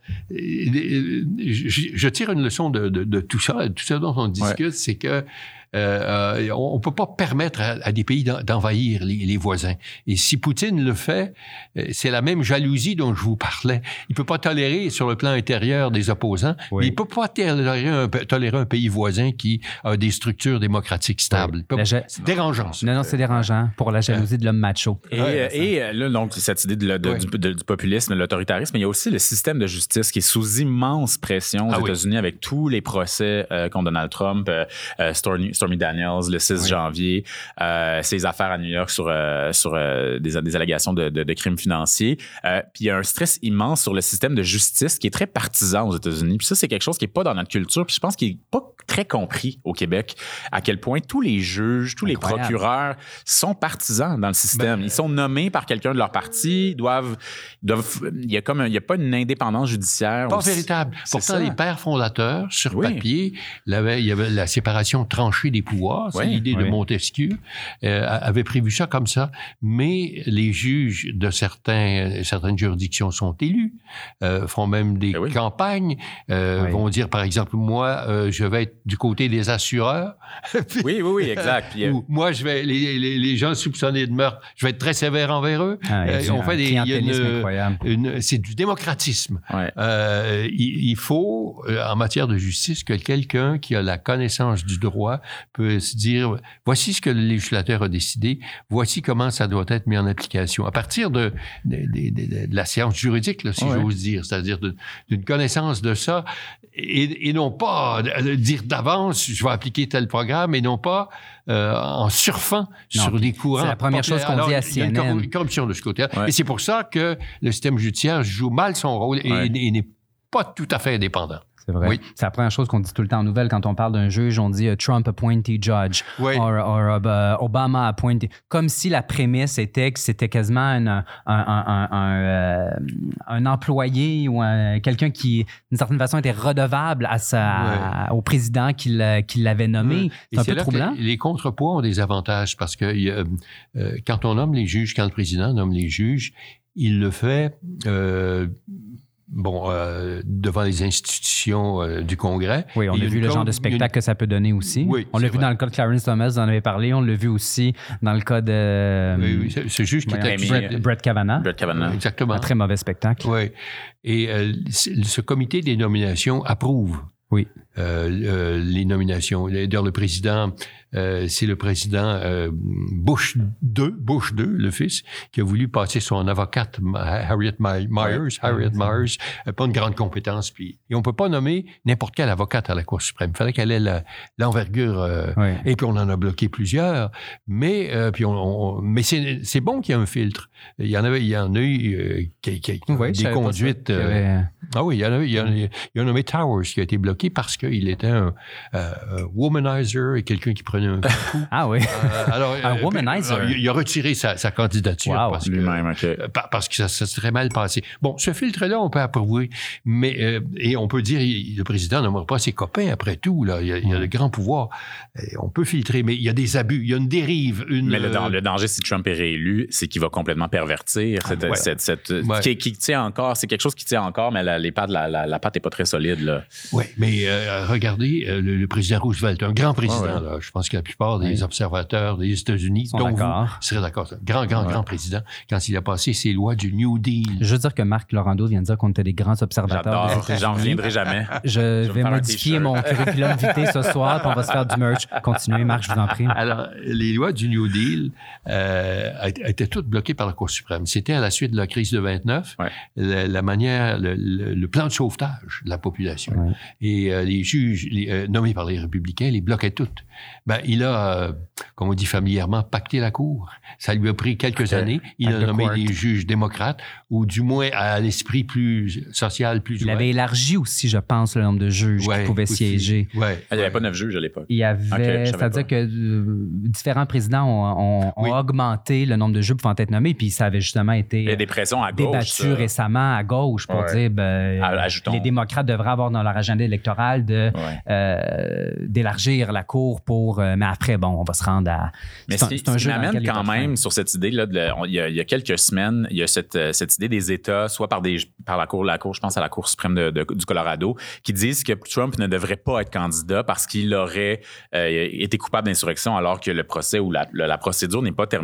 je, je tire une leçon de, de, de tout ça, tout ça dont on discute, ouais. c'est que euh, on ne peut pas permettre à, à des pays d'envahir les, les voisins. Et si Poutine le fait, c'est la même jalousie dont je vous parlais. Il ne peut pas tolérer sur le plan intérieur des opposants, oui. mais il ne peut pas tolérer un, tolérer un pays voisin qui a des structures démocratiques stables. Oui. Ja- c'est dérangeant. Ça. Non, non, c'est dérangeant pour la jalousie euh, de l'homme macho. Et, ouais, et là, donc, cette idée de, de, oui. du, de, du populisme, de l'autoritarisme, mais il y a aussi le système de justice qui est sous immense pression aux ah, États-Unis oui. avec tous les procès euh, contre Donald Trump, euh, Stormy, Stormy Daniels le six oui. janvier, euh, ses affaires à New York sur, euh, sur euh, des, des allégations de, de, de crimes financiers. Euh, puis il y a un stress immense sur le système de justice qui est très partisan aux États-Unis. Puis ça, c'est quelque chose qui n'est pas dans notre culture. Puis je pense qu'il n'est pas très compris au Québec à quel point tous les juges, tous Incroyable. les procureurs sont partisans dans le système. Ben, ils sont nommés par quelqu'un de leur parti. Ils doivent, doivent, il y a comme un, il y a pas une indépendance judiciaire. Pas aussi. véritable. Pourtant, ça. les pères fondateurs, sur oui. papier, il y, avait, il y avait la séparation tranchée des pouvoirs. C'est oui, l'idée oui. de Montesquieu. Euh, avait prévu ça comme ça. Mais les juges de certains, certaines juridictions sont élus, euh, font même des oui. campagnes, euh, oui. vont dire, par exemple, moi, euh, je vais être du côté des assureurs. Puis, oui, oui, oui, exact. Puis, euh... moi, je vais, les, les, les gens soupçonnés de meurtre, je vais être très sévère envers eux. Ah, euh, on fait des, il y a une, une, c'est du démocratisme. Ouais. Euh, il, il faut, en matière de justice, que quelqu'un qui a la connaissance du droit peut se dire, voici ce que le législateur a décidé, voici comment ça doit être mis en application. À partir de, de, de, de, de la science juridique, là, si ouais. j'ose dire, c'est-à-dire de, d'une connaissance de ça, et, et non pas dire d'avance, je vais appliquer tel programme, et non pas euh, en surfant non, sur des courants. C'est la première chose qu'on Alors, dit à C N N. Il y a une corruption de ce côté-là. Ouais. Et c'est pour ça que le système judiciaire joue mal son rôle et, ouais. et n'est pas tout à fait indépendant. C'est vrai. Oui. C'est la première chose qu'on dit tout le temps en nouvelles. Quand on parle d'un juge, on dit uh, « Trump appointee judge oui. » ou uh, « Obama appointee ». Comme si la prémisse était que c'était quasiment un, un, un, un, euh, un employé ou un, quelqu'un qui, d'une certaine façon, était redevable à sa, oui. au président qui, qui l'avait nommé. Oui. C'est un c'est peu troublant. Les, les contrepoids ont des avantages parce que euh, euh, quand on nomme les juges, quand le président nomme les juges, il le fait... Euh, Bon, euh, devant les institutions euh, du Congrès. Oui, on a vu le com- genre de spectacle une... que ça peut donner aussi. Oui, on l'a vu vrai. dans le cas de Clarence Thomas, vous en avez parlé. On l'a vu aussi dans le cas de... Oui, oui, ce juge qui était... Brett, Brett Kavanaugh. Brett Kavanaugh. Exactement. Un très mauvais spectacle. Oui. Et euh, ce comité des nominations approuve oui. euh, euh, les nominations. D'ailleurs, le président... Euh, c'est le président euh, Bush deux, Bush deux, le fils, qui a voulu passer son avocate Harriet Myers, ouais. Harriet Myers, euh, pas une grande compétence. Puis, et on peut pas nommer n'importe quelle avocate à la Cour suprême. Il fallait qu'elle ait la, l'envergure. Euh, ouais. Et puis on en a bloqué plusieurs. Mais euh, puis on, on, mais c'est, c'est bon qu'il y ait un filtre. Il y en avait, il y en a eu euh, qui, qui, oui, des conduites. Euh, avait... Ah oui, il y en a, il y en a, il y a nommé Towers qui a été bloqué parce qu'il était un, euh, un womanizer et quelqu'un qui prenait un coup. Ah oui. Euh, alors, un euh, womanizer. Puis, il a retiré sa, sa candidature wow, parce, lui-même, que, okay. parce que ça, ça serait mal passé. Bon, ce filtre-là, on peut approuver, mais euh, et on peut dire le président n'aimera pas ses copains après tout. Là, il y a, il y a le grand pouvoir. Et on peut filtrer, mais il y a des abus, il y a une dérive. Une, mais le, euh, le danger, si Trump est réélu, c'est qu'il va complètement pervertir cette, ah, ouais. cette, cette ouais. qui, qui tient encore. C'est quelque chose qui tient encore, mais la, les pattes, la, la, la patte n'est pas très solide. Là. Oui, mais euh, regardez euh, le, le président Roosevelt, un grand président. Ah, ouais. là, je pense que la plupart des ouais. observateurs des États-Unis, dont d'accord. vous, seraient d'accord. Grand, grand, ouais. grand président, quand il a passé ses lois du New Deal. Je veux dire que Marc Laurando vient de dire qu'on était des grands observateurs. J'adore. J'en reviendrai jamais. Je, je vais modifier mon curriculum vitae ce soir, puis on va se faire du merch. Continuez, Marc, je vous en prie. Alors, les lois du New Deal euh, étaient toutes bloquées par la Cour suprême. C'était à la suite de la crise de vingt-neuf, ouais. la, la manière, le, le, le plan de sauvetage de la population. Ouais. Et euh, les juges les, euh, nommés par les républicains les bloquaient toutes. Ben, il a, euh, comme on dit familièrement, pacté la Cour. Ça lui a pris quelques années. Il a nommé des juges démocrates, ou du moins à l'esprit plus social, plus Il ouvert. avait élargi aussi, je pense, le nombre de juges ouais, qui pouvaient aussi. siéger. Ouais, il n'y avait pas neuf juges à l'époque. Il y avait, okay, c'est-à-dire pas. que euh, différents présidents ont, ont, oui. ont augmenté le nombre de juges pouvant être nommés, puis ça avait justement été il y a des pressions à gauche, débattu ça. récemment à gauche pour ouais. dire ben, Ajoutons. les démocrates devraient avoir dans leur agenda électoral de, ouais. euh, d'élargir la Cour pour... Euh, mais après, bon, on va se rendre à... Mais c'est, c'est un, c'est un jeu m'amène quand même sur cette idée-là, de, on, il, y a, il y a quelques semaines, il y a cette, cette idée des États, soit par, des, par la Cour, la Cour, je pense à la Cour suprême de, de, du Colorado, qui disent que Trump ne devrait pas être candidat parce qu'il aurait euh, été coupable d'insurrection alors que le procès ou la, la, la procédure n'est pas terminée,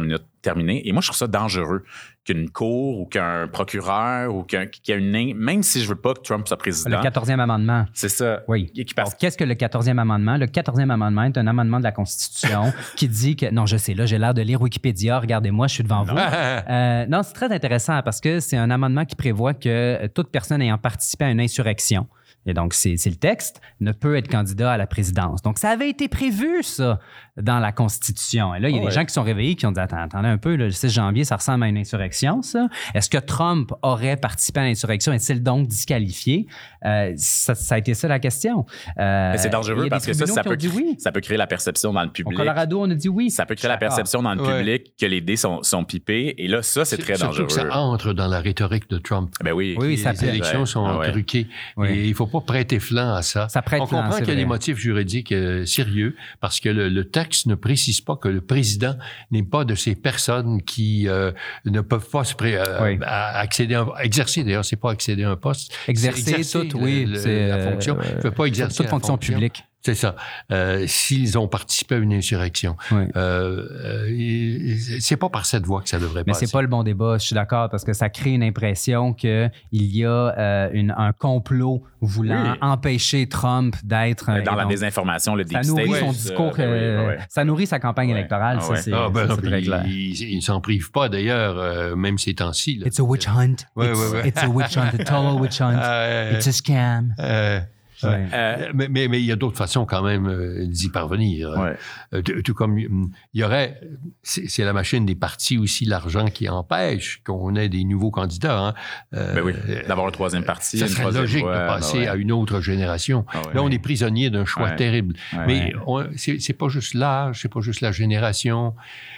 terminé. Et moi, je trouve ça dangereux qu'une cour ou qu'un procureur ou qu'un, qu'il y ait une... Même si je veux pas que Trump soit président... Le quatorzième amendement. C'est ça. Oui. Qui passe... Alors, qu'est-ce que le quatorzième amendement? Le quatorzième amendement est un amendement de la Constitution qui dit que... Non, je sais, là, j'ai l'air de lire Wikipédia. Regardez-moi, je suis devant vous. Euh, non, c'est très intéressant parce que c'est un amendement qui prévoit que toute personne ayant participé à une insurrection, et donc c'est, c'est le texte, ne peut être candidat à la présidence. Donc, ça avait été prévu, ça, dans la Constitution. Et là, il y a oh, des ouais. gens qui sont réveillés qui ont dit « Attends, attendez un peu, là, le six janvier, ça ressemble à une insurrection, ça. Est-ce que Trump aurait participé à l'insurrection? Est-il donc disqualifié? Euh, ça, ça a été ça la question. Euh, Mais c'est dangereux parce que ça, ça peut, oui. ça peut créer la perception dans le public. Au Colorado, on a dit oui. Ça peut créer la perception dans le ouais. public que les dés sont, sont pipés. Et là, ça, c'est, c'est très dangereux. Surtout que ça entre dans la rhétorique de Trump. Ben oui. oui, oui ça les peut. élections ouais. sont ah ouais. truquées. Oui. Et il ne faut pas prêter flanc à ça. ça prête on flanc, comprend qu'il y a vrai. des motifs juridiques euh, sérieux parce que le, le texte ne précise pas que le président n'est pas de ces personnes qui euh, ne peuvent pas se pré- euh, oui. accéder à un, exercer d'ailleurs c'est pas accéder à un poste exercer, exercer tout oui le, c'est la fonction euh, ne peut pas exercer toute fonction fonction. publique. C'est ça. Euh, s'ils ont participé à une insurrection, oui. euh, euh, c'est pas par cette voie que ça devrait Mais passer. Mais c'est pas le bon débat, je suis d'accord, parce que ça crée une impression qu'il y a euh, une, un complot voulant oui. empêcher Trump d'être... Mais dans donc, la désinformation, le deep ça nourrit state, son euh, discours, euh, euh, ouais. ça nourrit sa campagne ouais. électorale, ah, ça, ouais. c'est, ah, ben, ça, non, c'est très il, clair. Il ne s'en prive pas, d'ailleurs, euh, même ces temps-ci. Là. It's a witch hunt. Ouais, it's, ouais, ouais. it's a witch hunt, a total witch hunt. Euh, It's a scam. Euh, Ouais. Euh, mais, mais, mais il y a d'autres façons quand même euh, d'y parvenir. Ouais. Euh, tout, tout comme il y aurait, c'est, c'est la machine des partis aussi, l'argent qui empêche qu'on ait des nouveaux candidats. Hein. Euh, ben oui, d'avoir un troisième parti. Ça serait logique voie, de passer ben ouais. à une autre génération. Ah ouais, là, on est prisonnier d'un choix ouais. terrible. Ouais, mais ouais. On, c'est, c'est pas juste l'âge, c'est pas juste la génération.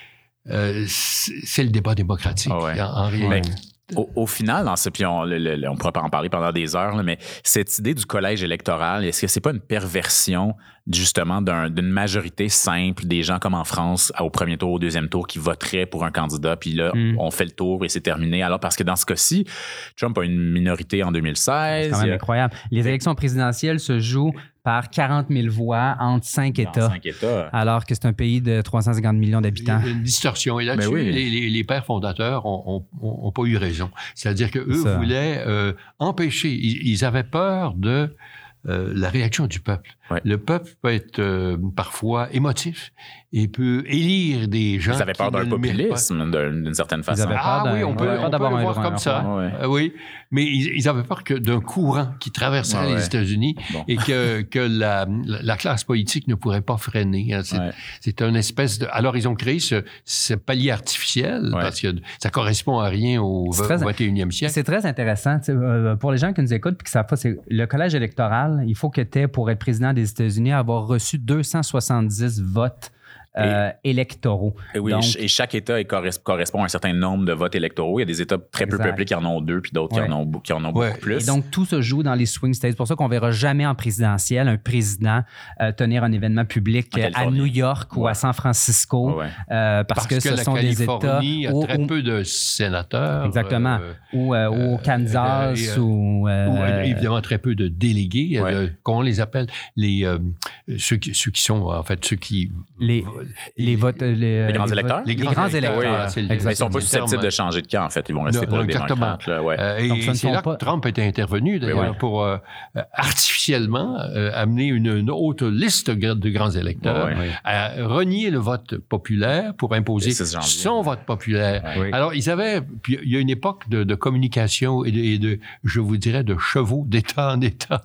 Euh, c'est, c'est le débat démocratique ah ouais. en, en réalité. Au, au final, dans ce, puis on, le, le, on pourra en parler pendant des heures, là, mais cette idée du collège électoral, est-ce que c'est pas une perversion justement d'un, d'une majorité simple des gens comme en France au premier tour, au deuxième tour, qui voteraient pour un candidat, puis là, mm. on fait le tour et c'est terminé. Alors, parce que dans ce cas-ci, Trump a une minorité en deux mille seize. C'est quand même a... incroyable. Les élections présidentielles se jouent par quarante mille voix entre cinq États, cinq États, alors que c'est un pays de trois cent cinquante millions d'habitants. Il y a une distorsion. Et là-dessus, oui. les, les, les pères fondateurs n'ont pas eu raison. C'est-à-dire qu'eux voulaient euh, empêcher, ils, ils avaient peur de euh, la réaction du peuple. Ouais. Le peuple peut être euh, parfois émotif et peut élire des gens. Ils avaient peur d'un populisme d'une certaine façon. Ils avaient peur ah oui, on peut, ouais, on peut le voir comme ça. Ouais. Euh, oui, mais ils, ils avaient peur que d'un courant qui traverserait ouais, les États-Unis bon. et que, que la, la classe politique ne pourrait pas freiner. Hein. C'est, ouais. c'est une espèce de. Alors ils ont créé ce, ce palier artificiel ouais. parce que ça correspond à rien au, au vingt et unième siècle. C'est très intéressant. Euh, pour les gens qui nous écoutent et qui savent pas, c'est le collège électoral. Il faut que tu aies, pour être président des États-Unis, avoir reçu deux cent soixante-dix votes euh, et, électoraux. Et oui, donc, et chaque État correspond à un certain nombre de votes électoraux. Il y a des États très exact. peu peuplés qui en ont deux, puis d'autres ouais. qui en ont, qui en ont ouais. beaucoup plus. Et donc, tout se joue dans les swing states. C'est pour ça qu'on ne verra jamais en présidentiel un président euh, tenir un événement public à New York ouais. ou à San Francisco, ouais. euh, parce, parce que, que ce sont des États... Il y a très où, peu de sénateurs. Exactement. Euh, ou euh, au Kansas, euh, ou... Euh, ou évidemment, très peu de délégués, ouais. de, qu'on les appelle, les, euh, ceux, qui, ceux qui sont, en fait, ceux qui... Les, les votes... Les, les grands les électeurs? Les grands, les grands électeurs. électeurs. Oui, mais ils ne sont pas susceptibles de changer de camp, en fait. Ils vont rester non, pour les démocrates. Là, ouais. euh, et Donc, c'est là pas... que Trump était intervenu, d'ailleurs, oui, oui. pour euh, artificiellement euh, amener une, une autre liste de grands électeurs, oui, oui. à renier le vote populaire pour imposer son vote populaire. Oui. Alors, ils avaient... Puis, il y a une époque de, de communication et de, et de, je vous dirais, de chevaux d'État en État.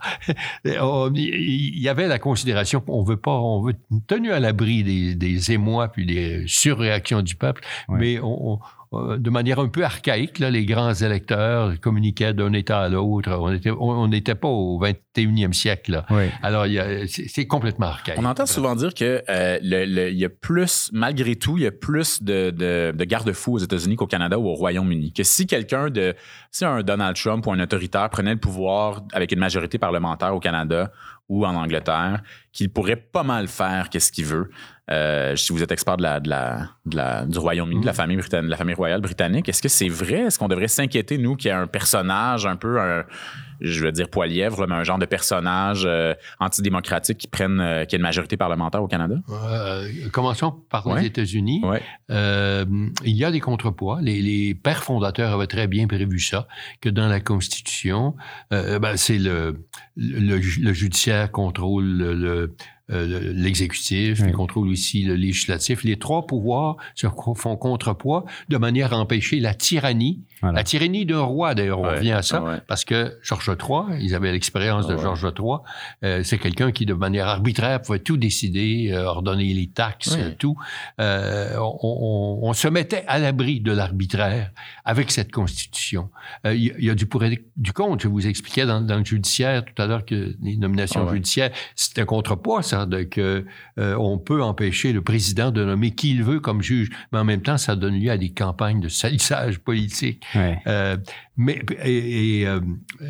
Il y avait la considération qu'on veut pas... On veut tenu à l'abri des, des émois puis des surréactions du peuple, oui. mais on, on, de manière un peu archaïque, là, les grands électeurs communiquaient d'un État à l'autre. On n'était on, on pas au vingt et unième siècle. Là. Oui. Alors, il y a, c'est, c'est complètement archaïque. On entend souvent dire que euh, le, le, il y a plus, malgré tout, il y a plus de, de, de garde-fous aux États-Unis qu'au Canada ou au Royaume-Uni. Que si quelqu'un de, si un Donald Trump ou un autoritaire prenait le pouvoir avec une majorité parlementaire au Canada ou en Angleterre, qu'il pourrait pas mal faire qu'est-ce qu'il veut. Euh, si vous êtes expert de la, de la, de la, du Royaume-Uni, mmh. de la famille, de la famille royale britannique, est-ce que c'est vrai? Est-ce qu'on devrait s'inquiéter, nous, qu'il y a un personnage un peu... Un, je veux dire poilièvre, mais un genre de personnage euh, antidémocratique qui prenne, euh, qui a une majorité parlementaire au Canada? Euh, commençons par ouais. les États-Unis. Ouais. Euh, il y a des contrepoids. Les, les pères fondateurs avaient très bien prévu ça, que dans la Constitution, euh, ben, c'est le, le, le judiciaire contrôle le, le Euh, l'exécutif, oui. il contrôle aussi le législatif. Les trois pouvoirs se font contrepoids de manière à empêcher la tyrannie. Voilà. La tyrannie d'un roi, d'ailleurs, on ouais. revient à ça, ouais. parce que Georges trois, ils avaient l'expérience de ouais. Georges trois, euh, c'est quelqu'un qui, de manière arbitraire, pouvait tout décider, euh, ordonner les taxes, ouais. tout. Euh, on, on, on se mettait à l'abri de l'arbitraire avec cette Constitution. Euh, il, il y a du pour et du contre. Je vous expliquais dans, dans le judiciaire tout à l'heure que les nominations ouais. judiciaires, c'est un contrepoids, ça, de que euh, on peut empêcher le président de nommer qui il veut comme juge, mais en même temps, ça donne lieu à des campagnes de salissage politique. Ouais. Euh, mais et, et euh,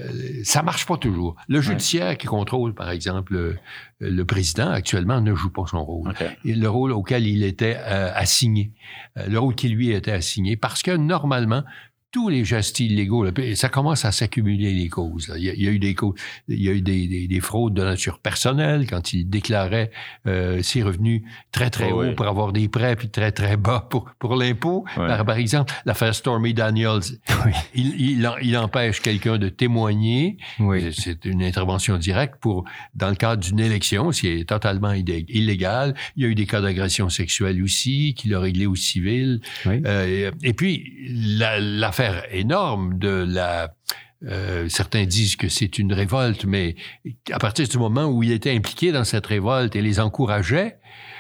ça marche pas toujours. Le judiciaire ouais. qui contrôle, par exemple, le, le président actuellement ne joue pas son rôle. Okay. Et le rôle auquel il était euh, assigné, euh, le rôle qui lui était assigné, parce que normalement, tous les gestes illégaux, là, ça commence à s'accumuler les causes. Là. Il, y a, il y a eu des causes, il y a eu des, des, des fraudes de nature personnelle quand il déclarait euh, ses revenus très très oh, hauts oui. pour avoir des prêts, puis très très bas pour pour l'impôt. Ouais. Par, par exemple, l'affaire Stormy Daniels, oui. il, il, il empêche quelqu'un de témoigner. Oui. C'est une intervention directe pour dans le cadre d'une élection, ce qui est totalement illégal. Il y a eu des cas d'agression sexuelle aussi, qu'il a réglé au civil. Oui. Euh, et, et puis la, l'affaire énorme de la... Euh, certains disent que c'est une révolte, mais à partir du moment où il était impliqué dans cette révolte et les encourageait,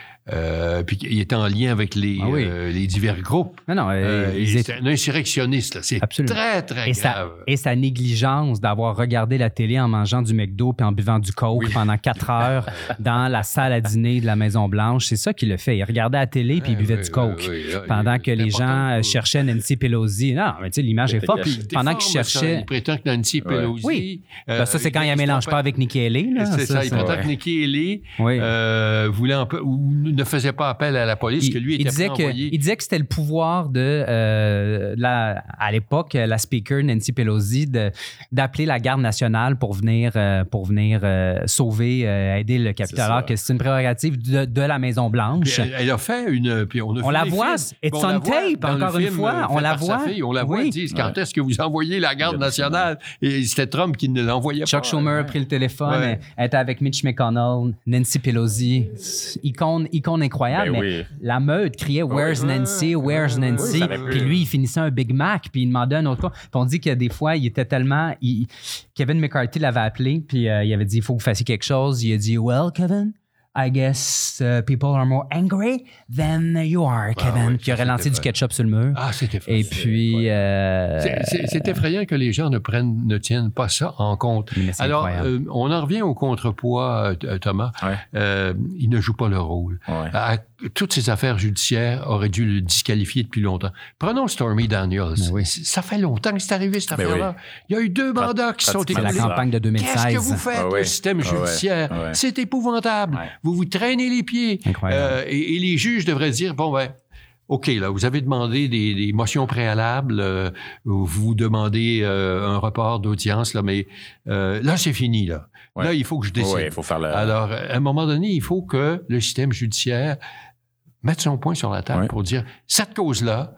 Euh, puis il était en lien avec les, ah oui. euh, les divers groupes. Non, non, euh, euh, c'est un insurrectionniste, là. C'est Absolument. très, très et grave. Sa, et sa négligence d'avoir regardé la télé en mangeant du McDo puis en buvant du Coke oui. pendant quatre heures dans la salle à dîner de la Maison-Blanche, c'est ça qu'il le fait. Il regardait la télé puis il buvait oui, du Coke oui, oui, oui, pendant oui, que les gens pour... cherchaient Nancy Pelosi. Non, mais tu sais, l'image est forte. Pendant qu'ils cherchaient... Il prétend que Nancy Pelosi... Oui, euh, ben, ça, c'est quand il ne mélange pas avec Nikki Haley. Là, c'est ça, ça il prétend que Nikki Haley voulait un peu... ne faisait pas appel à la police, il, que lui était il disait que, envoyé. Il disait que c'était le pouvoir de, euh, la, à l'époque, la speaker Nancy Pelosi, de, d'appeler la garde nationale pour venir, euh, pour venir euh, sauver, euh, aider le Capitole. Alors que c'est une prérogative de, de la Maison-Blanche. Elle, elle a fait une... Puis on a on la voit, it's on, on tape, encore une fois. On la voit. Fille, on la voit, oui. disent, quand ouais. est-ce que vous envoyez la garde nationale? Et c'était Trump qui ne l'envoyait Chuck pas. Chuck Schumer ouais. a pris le téléphone, ouais. elle était avec Mitch McConnell, Nancy Pelosi, icône, icône incroyable. Ben, mais oui. la meute criait « Where's oui. Nancy? Where's Nancy? » Puis lui, il finissait un Big Mac, puis il demandait un autre quoi. Puis on dit que des fois, il était tellement... Il, Kevin McCarthy l'avait appelé, puis euh, il avait dit « Il faut que vous fassiez quelque chose. » Il a dit « Well, Kevin, I guess uh, people are more angry than you are, Kevin. Ah, oui, » Puis il aurait lancé du ketchup sur le mur. Ah, c'était effrayant. Et puis... Ouais. Euh... C'est, c'est, c'est effrayant que les gens ne prennent, ne tiennent pas ça en compte. Alors, euh, on en revient au contrepoids, euh, Thomas. Ouais. Euh, il ne joue pas le rôle. Ouais. À, toutes ces affaires judiciaires auraient dû le disqualifier depuis longtemps. Prenons Stormy Daniels. Oui. Ça fait longtemps que c'est arrivé, cette ben affaire-là. Oui. Il y a eu deux mandats qui sont écoulés. C'est la campagne de deux mille seize. Qu'est-ce que vous faites, ah, oui. le système ah, judiciaire? Ah, oui. C'est épouvantable. Ouais. Vous vous traînez les pieds. Euh, et, et les juges devraient dire, bon, ben, OK, là, vous avez demandé des, des motions préalables, euh, vous demandez euh, un report d'audience, là, mais euh, là, c'est fini, là. Ouais. Là, il faut que je décide. Ouais, il faut faire le... Alors, à un moment donné, il faut que le système judiciaire mette son point sur la table ouais. pour dire, cette cause-là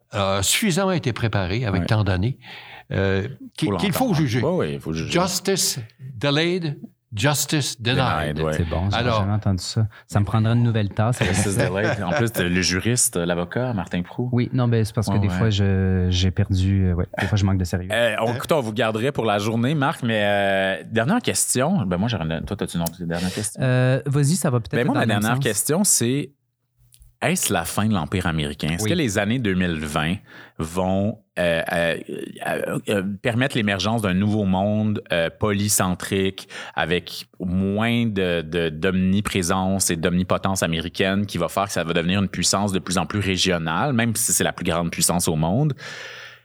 a suffisamment été préparée avec ouais. tant d'années euh, qu'il, qu'il faut juger. Ouais, ouais, il faut juger. Justice delayed, justice denied. denied ouais. C'est bon, j'ai Alors, jamais entendu ça. Ça me prendrait une nouvelle tasse. En plus, le juriste, l'avocat, Martin Proulx. Oui, non, ben, c'est parce que oh, des ouais. fois, je, j'ai perdu... Ouais, des fois, je manque de sérieux. Euh, on, écoute, on vous garderait pour la journée, Marc, mais euh, dernière question. Ben, moi, j'aurais... Toi, as-tu une autre dernière question? Euh, vas-y, ça va peut-être ben, être moi, dans ma le dernière sens. question, c'est... Est-ce la fin de l'Empire américain? Est-ce oui. que les années deux mille vingt vont euh, euh, euh, euh, permettre l'émergence d'un nouveau monde euh, polycentrique avec moins de, de, d'omniprésence et d'omnipotence américaine qui va faire que ça va devenir une puissance de plus en plus régionale, même si c'est la plus grande puissance au monde?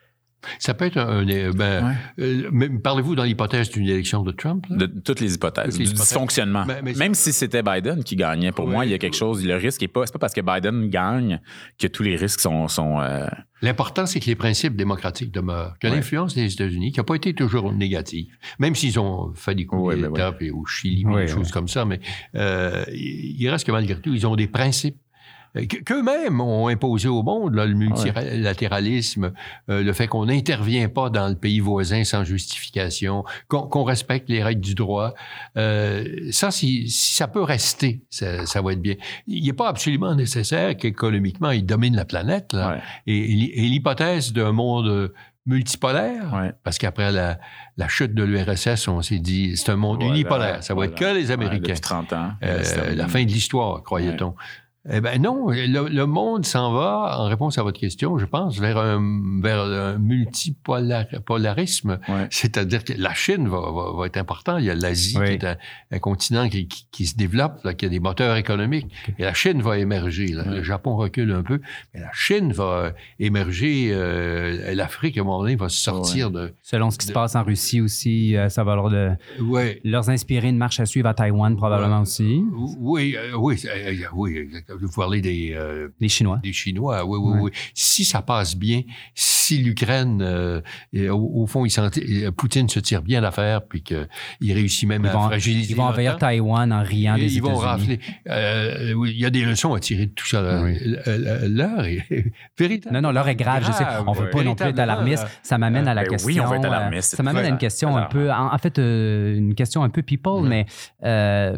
Ça peut être un... un ben, ouais. euh, parlez-vous dans l'hypothèse d'une élection de Trump? Là? De toutes les hypothèses. Toutes les du hypothèses. Dysfonctionnement. Mais, mais Même si c'était Biden qui gagnait, pour ouais, moi, il y a quelque chose... Le risque n'est pas... C'est pas parce que Biden gagne que tous les risques sont... sont euh... L'important, c'est que les principes démocratiques demeurent. Que ouais. l'influence des États-Unis, qui n'a pas été toujours négative, même s'ils ont fait des coups ouais, d'État ouais. au Chili, ouais, des ouais. choses comme ça, mais euh, il reste que malgré tout, ils ont des principes qu'eux-mêmes ont imposé au monde, là, le multilatéralisme, ouais. euh, le fait qu'on n'intervient pas dans le pays voisin sans justification, qu'on, qu'on respecte les règles du droit. Euh, ça, si, si ça peut rester, ça, ça va être bien. Il n'est pas absolument nécessaire qu'économiquement, ils dominent la planète. Là. Ouais. Et, et l'hypothèse d'un monde multipolaire, ouais. parce qu'après la, la chute de l'U R S S, on s'est dit, c'est un monde voilà, unipolaire. Ça va voilà. être que les Américains. Ouais, depuis trente ans. Euh, la fin de l'histoire, croyait-on. Ouais. Eh bien non, le, le monde s'en va, en réponse à votre question, je pense, vers un, vers un multipolarisme. Ouais. C'est-à-dire que la Chine va, va, va être importante. Il y a l'Asie oui. qui est un, un continent qui, qui, qui se développe, là, qui a des moteurs économiques. Et la Chine va émerger. Là. Ouais. Le Japon recule un peu, mais la Chine va émerger. Euh, L'Afrique, à un moment donné, va sortir ouais. de... Selon ce qui de, se passe en Russie aussi, euh, ça va leur, de, ouais. leur inspirer une marche à suivre à Taïwan, probablement ouais. aussi. Oui, euh, oui, euh, oui, exactement. Vous parlez des... Euh, des Chinois. Des Chinois, oui, oui, ouais. oui. Si ça passe bien, si l'Ukraine, euh, au, au fond, il Poutine se tire bien l'affaire, puis qu'il réussit même ils à vont, fragiliser... Ils vont envahir Taïwan en riant des États-Unis. Ils vont rafler. Euh, oui, il y a des leçons à tirer de tout ça. Oui. L'heure est véritable. Non, non, l'heure est grave, grave, je sais. On ne veut oui. pas non plus être alarmiste. Ça m'amène à la ben question... Oui, on va être alarmiste. Ça m'amène à une question un peu... En, en fait, euh, une question un peu people, oui. mais... Euh,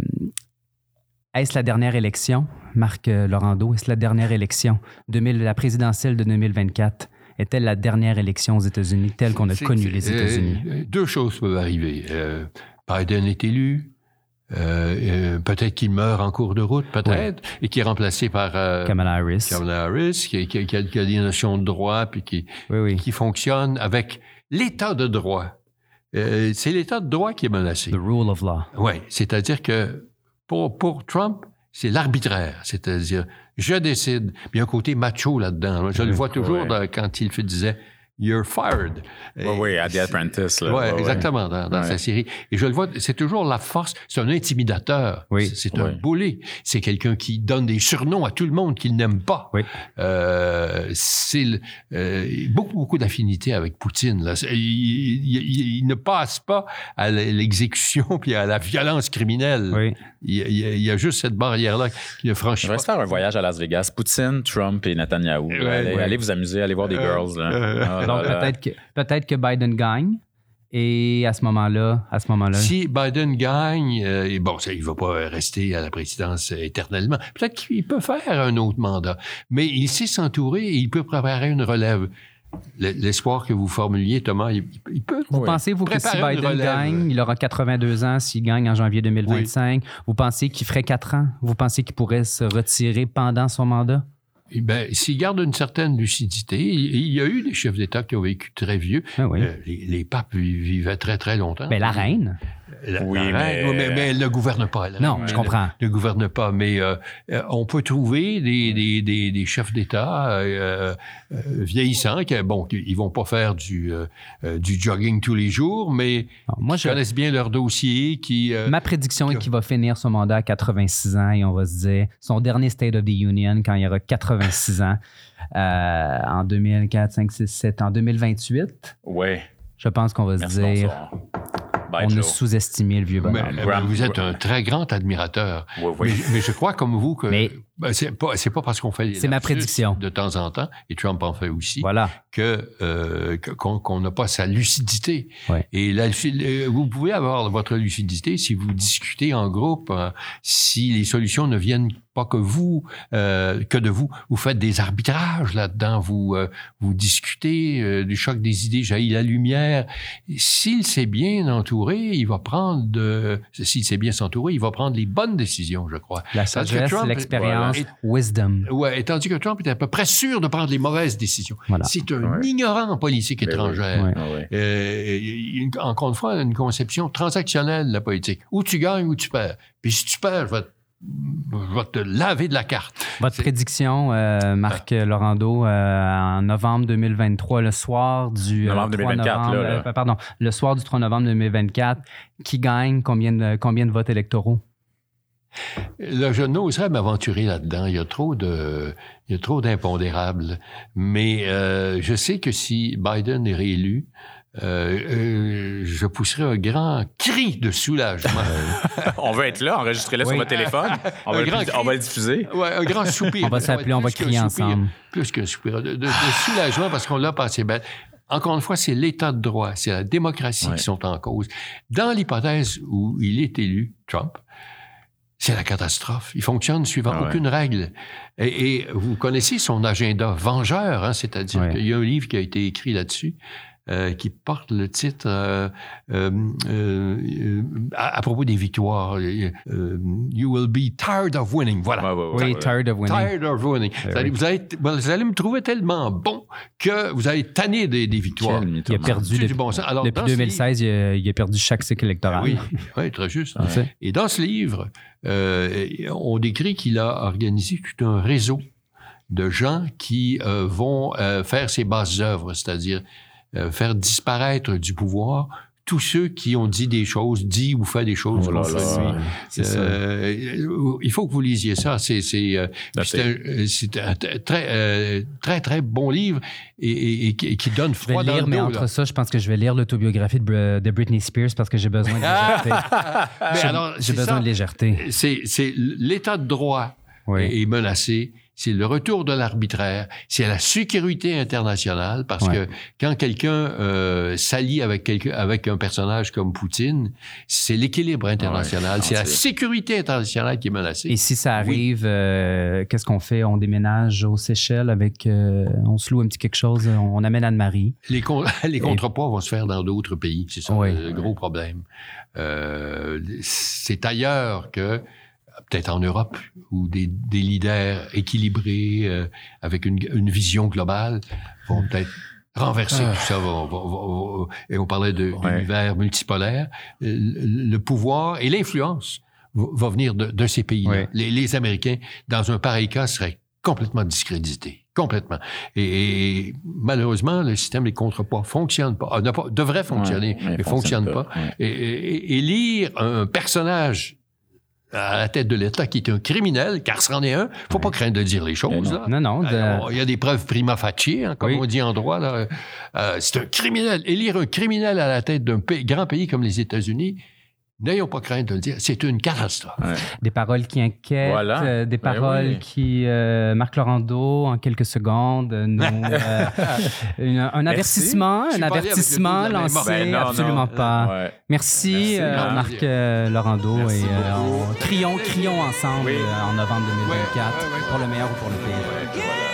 Est-ce la dernière élection, Marc Laurando, est-ce la dernière élection, deux mille, la présidentielle de deux mille vingt-quatre, est-elle la dernière élection aux États-Unis telle qu'on a c'est, connu les États-Unis? Euh, deux choses peuvent arriver. Euh, Biden est élu, euh, euh, peut-être qu'il meurt en cours de route, peut-être, oui. et qu'il est remplacé par euh, Kamala Harris, Kamala Harris qui, qui, qui, a, qui a des notions de droit puis qui, oui, oui. qui fonctionne avec l'état de droit. Euh, c'est l'état de droit qui est menacé. The rule of law. Oui, c'est-à-dire que Pour, pour Trump, c'est l'arbitraire, c'est-à-dire, je décide. Il y a un côté macho là-dedans. Je le vois toujours ouais. dans, quand il disait « You're fired ». Oui, oui, à The Apprentice. Oui, ouais, exactement, dans, dans ouais. sa série. Et je le vois, c'est toujours la force. C'est un intimidateur. Oui. C'est, c'est un oui. bully. C'est quelqu'un qui donne des surnoms à tout le monde qu'il n'aime pas. Oui. Euh, c'est euh, beaucoup, beaucoup d'affinités avec Poutine. Là. Il, il, il, il ne passe pas à l'exécution puis à la violence criminelle. Oui. Il, il, il y a juste cette barrière-là qui ne franchit pas. Je vais se faire un voyage à Las Vegas. Poutine, Trump et Netanyahou. Ouais, allez, ouais. allez vous amuser, allez voir des euh, girls. Là. Euh, ah, Donc, là, peut-être, que, peut-être que Biden gagne. Et à ce moment-là, à ce moment-là... Si Biden gagne, euh, et bon, ça, il ne va pas rester à la présidence éternellement. Peut-être qu'il peut faire un autre mandat. Mais il sait s'entourer et il peut préparer une relève. L'espoir que vous formuliez, Thomas, il, il peut. Vous pensez-vous que si Biden gagne, il aura quatre-vingt-deux ans s'il gagne en janvier deux mille vingt-cinq? Oui. Vous pensez qu'il ferait quatre ans? Vous pensez qu'il pourrait se retirer pendant son mandat? Eh bien, s'il garde une certaine lucidité, il, il y a eu des chefs d'État qui ont vécu très vieux. Ah oui. euh, les, les papes vivaient très, très longtemps. Mais la reine... La, oui, la reine, mais... mais... mais elle ne gouverne pas. Elle, non, elle, je comprends. Elle ne gouverne pas, mais euh, on peut trouver des, des, des, des chefs d'État euh, euh, vieillissants qui, bon, ils vont pas faire du, euh, du jogging tous les jours, mais non, moi, qui je... connaissent bien leur dossier. Qui, euh, Ma prédiction qui... est qu'il va finir son mandat à quatre-vingt-six ans et on va se dire son dernier State of the Union quand il aura quatre-vingt-six ans euh, en deux mille quatre, cinq, six, sept, en deux mille vingt-huit. Oui. Je pense qu'on va Merci se dire... Bye, on Joe. a sous-estimé le vieux bonhomme. Mais, mais vous êtes un très grand admirateur. Oui, oui. Mais, mais je crois comme vous que mais, ben, c'est pas c'est pas parce qu'on fait c'est ma prédiction de temps en temps et Trump en fait aussi. Voilà. Que euh, qu'on qu'on n'a pas sa lucidité. Ouais. Et la, vous pouvez avoir votre lucidité si vous discutez en groupe, hein, si les solutions ne viennent pas que vous, euh, que de vous. Vous faites des arbitrages là-dedans, vous euh, vous discutez euh, du choc des idées, jaillit la lumière. S'il s'est bien entouré, il va prendre, de, s'il s'est bien s'entourer, il va prendre les bonnes décisions, je crois. La sagesse, Trump, l'expérience, voilà, et, wisdom. Ouais, et tandis que Trump est à peu près sûr de prendre les mauvaises décisions. Voilà. C'est un ouais. ignorant en politique mais étrangère. Oui. Ouais. Euh, une, encore une fois, une conception transactionnelle de la politique. Ou tu gagnes ou tu perds. Puis si tu perds, je vais je vais te laver de la carte. Votre c'est... prédiction, euh, Marc ah. Laurando, euh, en novembre deux mille vingt-trois, le soir du novembre deux mille vingt-quatre, novembre, là, là. Euh, pardon, le soir du trois novembre deux mille vingt-quatre, qui gagne combien de, combien de votes électoraux? Là, je n'oserais m'aventurer là-dedans. Il y a trop de, il y a trop d'impondérables. Mais euh, je sais que si Biden est réélu, Euh, euh, je pousserai un grand cri de soulagement. On veut être là, enregistrez-le oui. sur votre téléphone. On va, le, on va le diffuser. Ouais, un grand soupir. On va s'appeler, on va crier ensemble. Plus qu'un soupir. De, de, de soulagement parce qu'on l'a passé bête. Encore une fois, c'est l'État de droit, c'est la démocratie ouais. qui sont en cause. Dans l'hypothèse où il est élu, Trump, c'est la catastrophe. Il fonctionne suivant ah ouais. aucune règle. Et, et vous connaissez son agenda vengeur, hein, c'est-à-dire ouais. qu'il y a un livre qui a été écrit là-dessus. Euh, qui porte le titre euh, euh, euh, à, à propos des victoires. Euh, you will be tired of winning. Voilà. Ouais, ouais, ouais, oui, tired of winning. Tired of winning. Vous allez, vous, allez, vous allez me trouver tellement bon que vous allez tanner des, des victoires. Il a perdu depuis, bon Alors, depuis deux mille seize, livre, il, a, il a perdu chaque cycle électoral. Oui, oui très juste. Ouais. Et dans ce livre, euh, on décrit qu'il a organisé tout un réseau de gens qui euh, vont euh, faire ses basses œuvres, c'est-à-dire Euh, faire disparaître du pouvoir tous ceux qui ont dit des choses, dit ou fait des choses. Oh là là, c'est euh, il faut que vous lisiez ça. C'est, c'est, euh, c'est, un, c'est un très, euh, très, très bon livre et, et, et qui donne froid je vais lire, dans le mais dos, entre là. ça, je pense que je vais lire l'autobiographie de, de Britney Spears parce que j'ai besoin de légèreté. mais j'ai, alors, j'ai besoin ça, de légèreté. C'est, c'est l'État de droit oui. est, est menacé. C'est le retour de l'arbitraire, c'est la sécurité internationale, parce ouais. que quand quelqu'un euh, s'allie avec, quelqu'un, avec un personnage comme Poutine, c'est l'équilibre international, ouais, c'est la sécurité internationale qui est menacée. Et si ça arrive, oui. euh, qu'est-ce qu'on fait? On déménage aux Seychelles avec... Euh, on se loue un petit quelque chose, on amène Anne-Marie. Les, con- les contrepoids Et... vont se faire dans d'autres pays, c'est ça oui. le, le gros problème. Euh, c'est ailleurs que... peut-être en Europe, où des, des leaders équilibrés, euh, avec une, une vision globale, vont peut-être renverser ah. tout ça. Vont, vont, vont, et on parlait de, ouais. d'univers multipolaire. Le, le pouvoir et l'influence va, va venir de, de ces pays-là. Ouais. Les, les Américains, dans un pareil cas, seraient complètement discrédités. Complètement. Et, et malheureusement, le système des contrepoids fonctionne pas. Ah, pas devrait fonctionner, ouais, mais fonctionne, fonctionne pas. pas. Ouais. Et, et, et lire un personnage à la tête de l'État, qui est un criminel, car c'en est un. Faut ouais. pas craindre de dire les choses. Non, là. non. non de... Alors, il y a des preuves prima facie, hein, comme oui. on dit en droit. Là. Euh, c'est un criminel. Élire un criminel à la tête d'un pays, grand pays comme les États-Unis, n'ayons pas crainte de le dire, c'est une catastrophe. Ouais. Des paroles qui inquiètent, voilà. euh, des paroles oui. qui... Euh, Marc Laurando, en quelques secondes, nous, euh, une, un avertissement, un avertissement lancé, ben non, absolument non. pas. Ouais. Merci, Merci euh, Marc euh, Laurando, Merci et euh, on, crions, crions ensemble oui. euh, en novembre deux mille vingt-quatre, ouais. Ouais, ouais, ouais. pour le meilleur ou pour le pire. Ouais, voilà.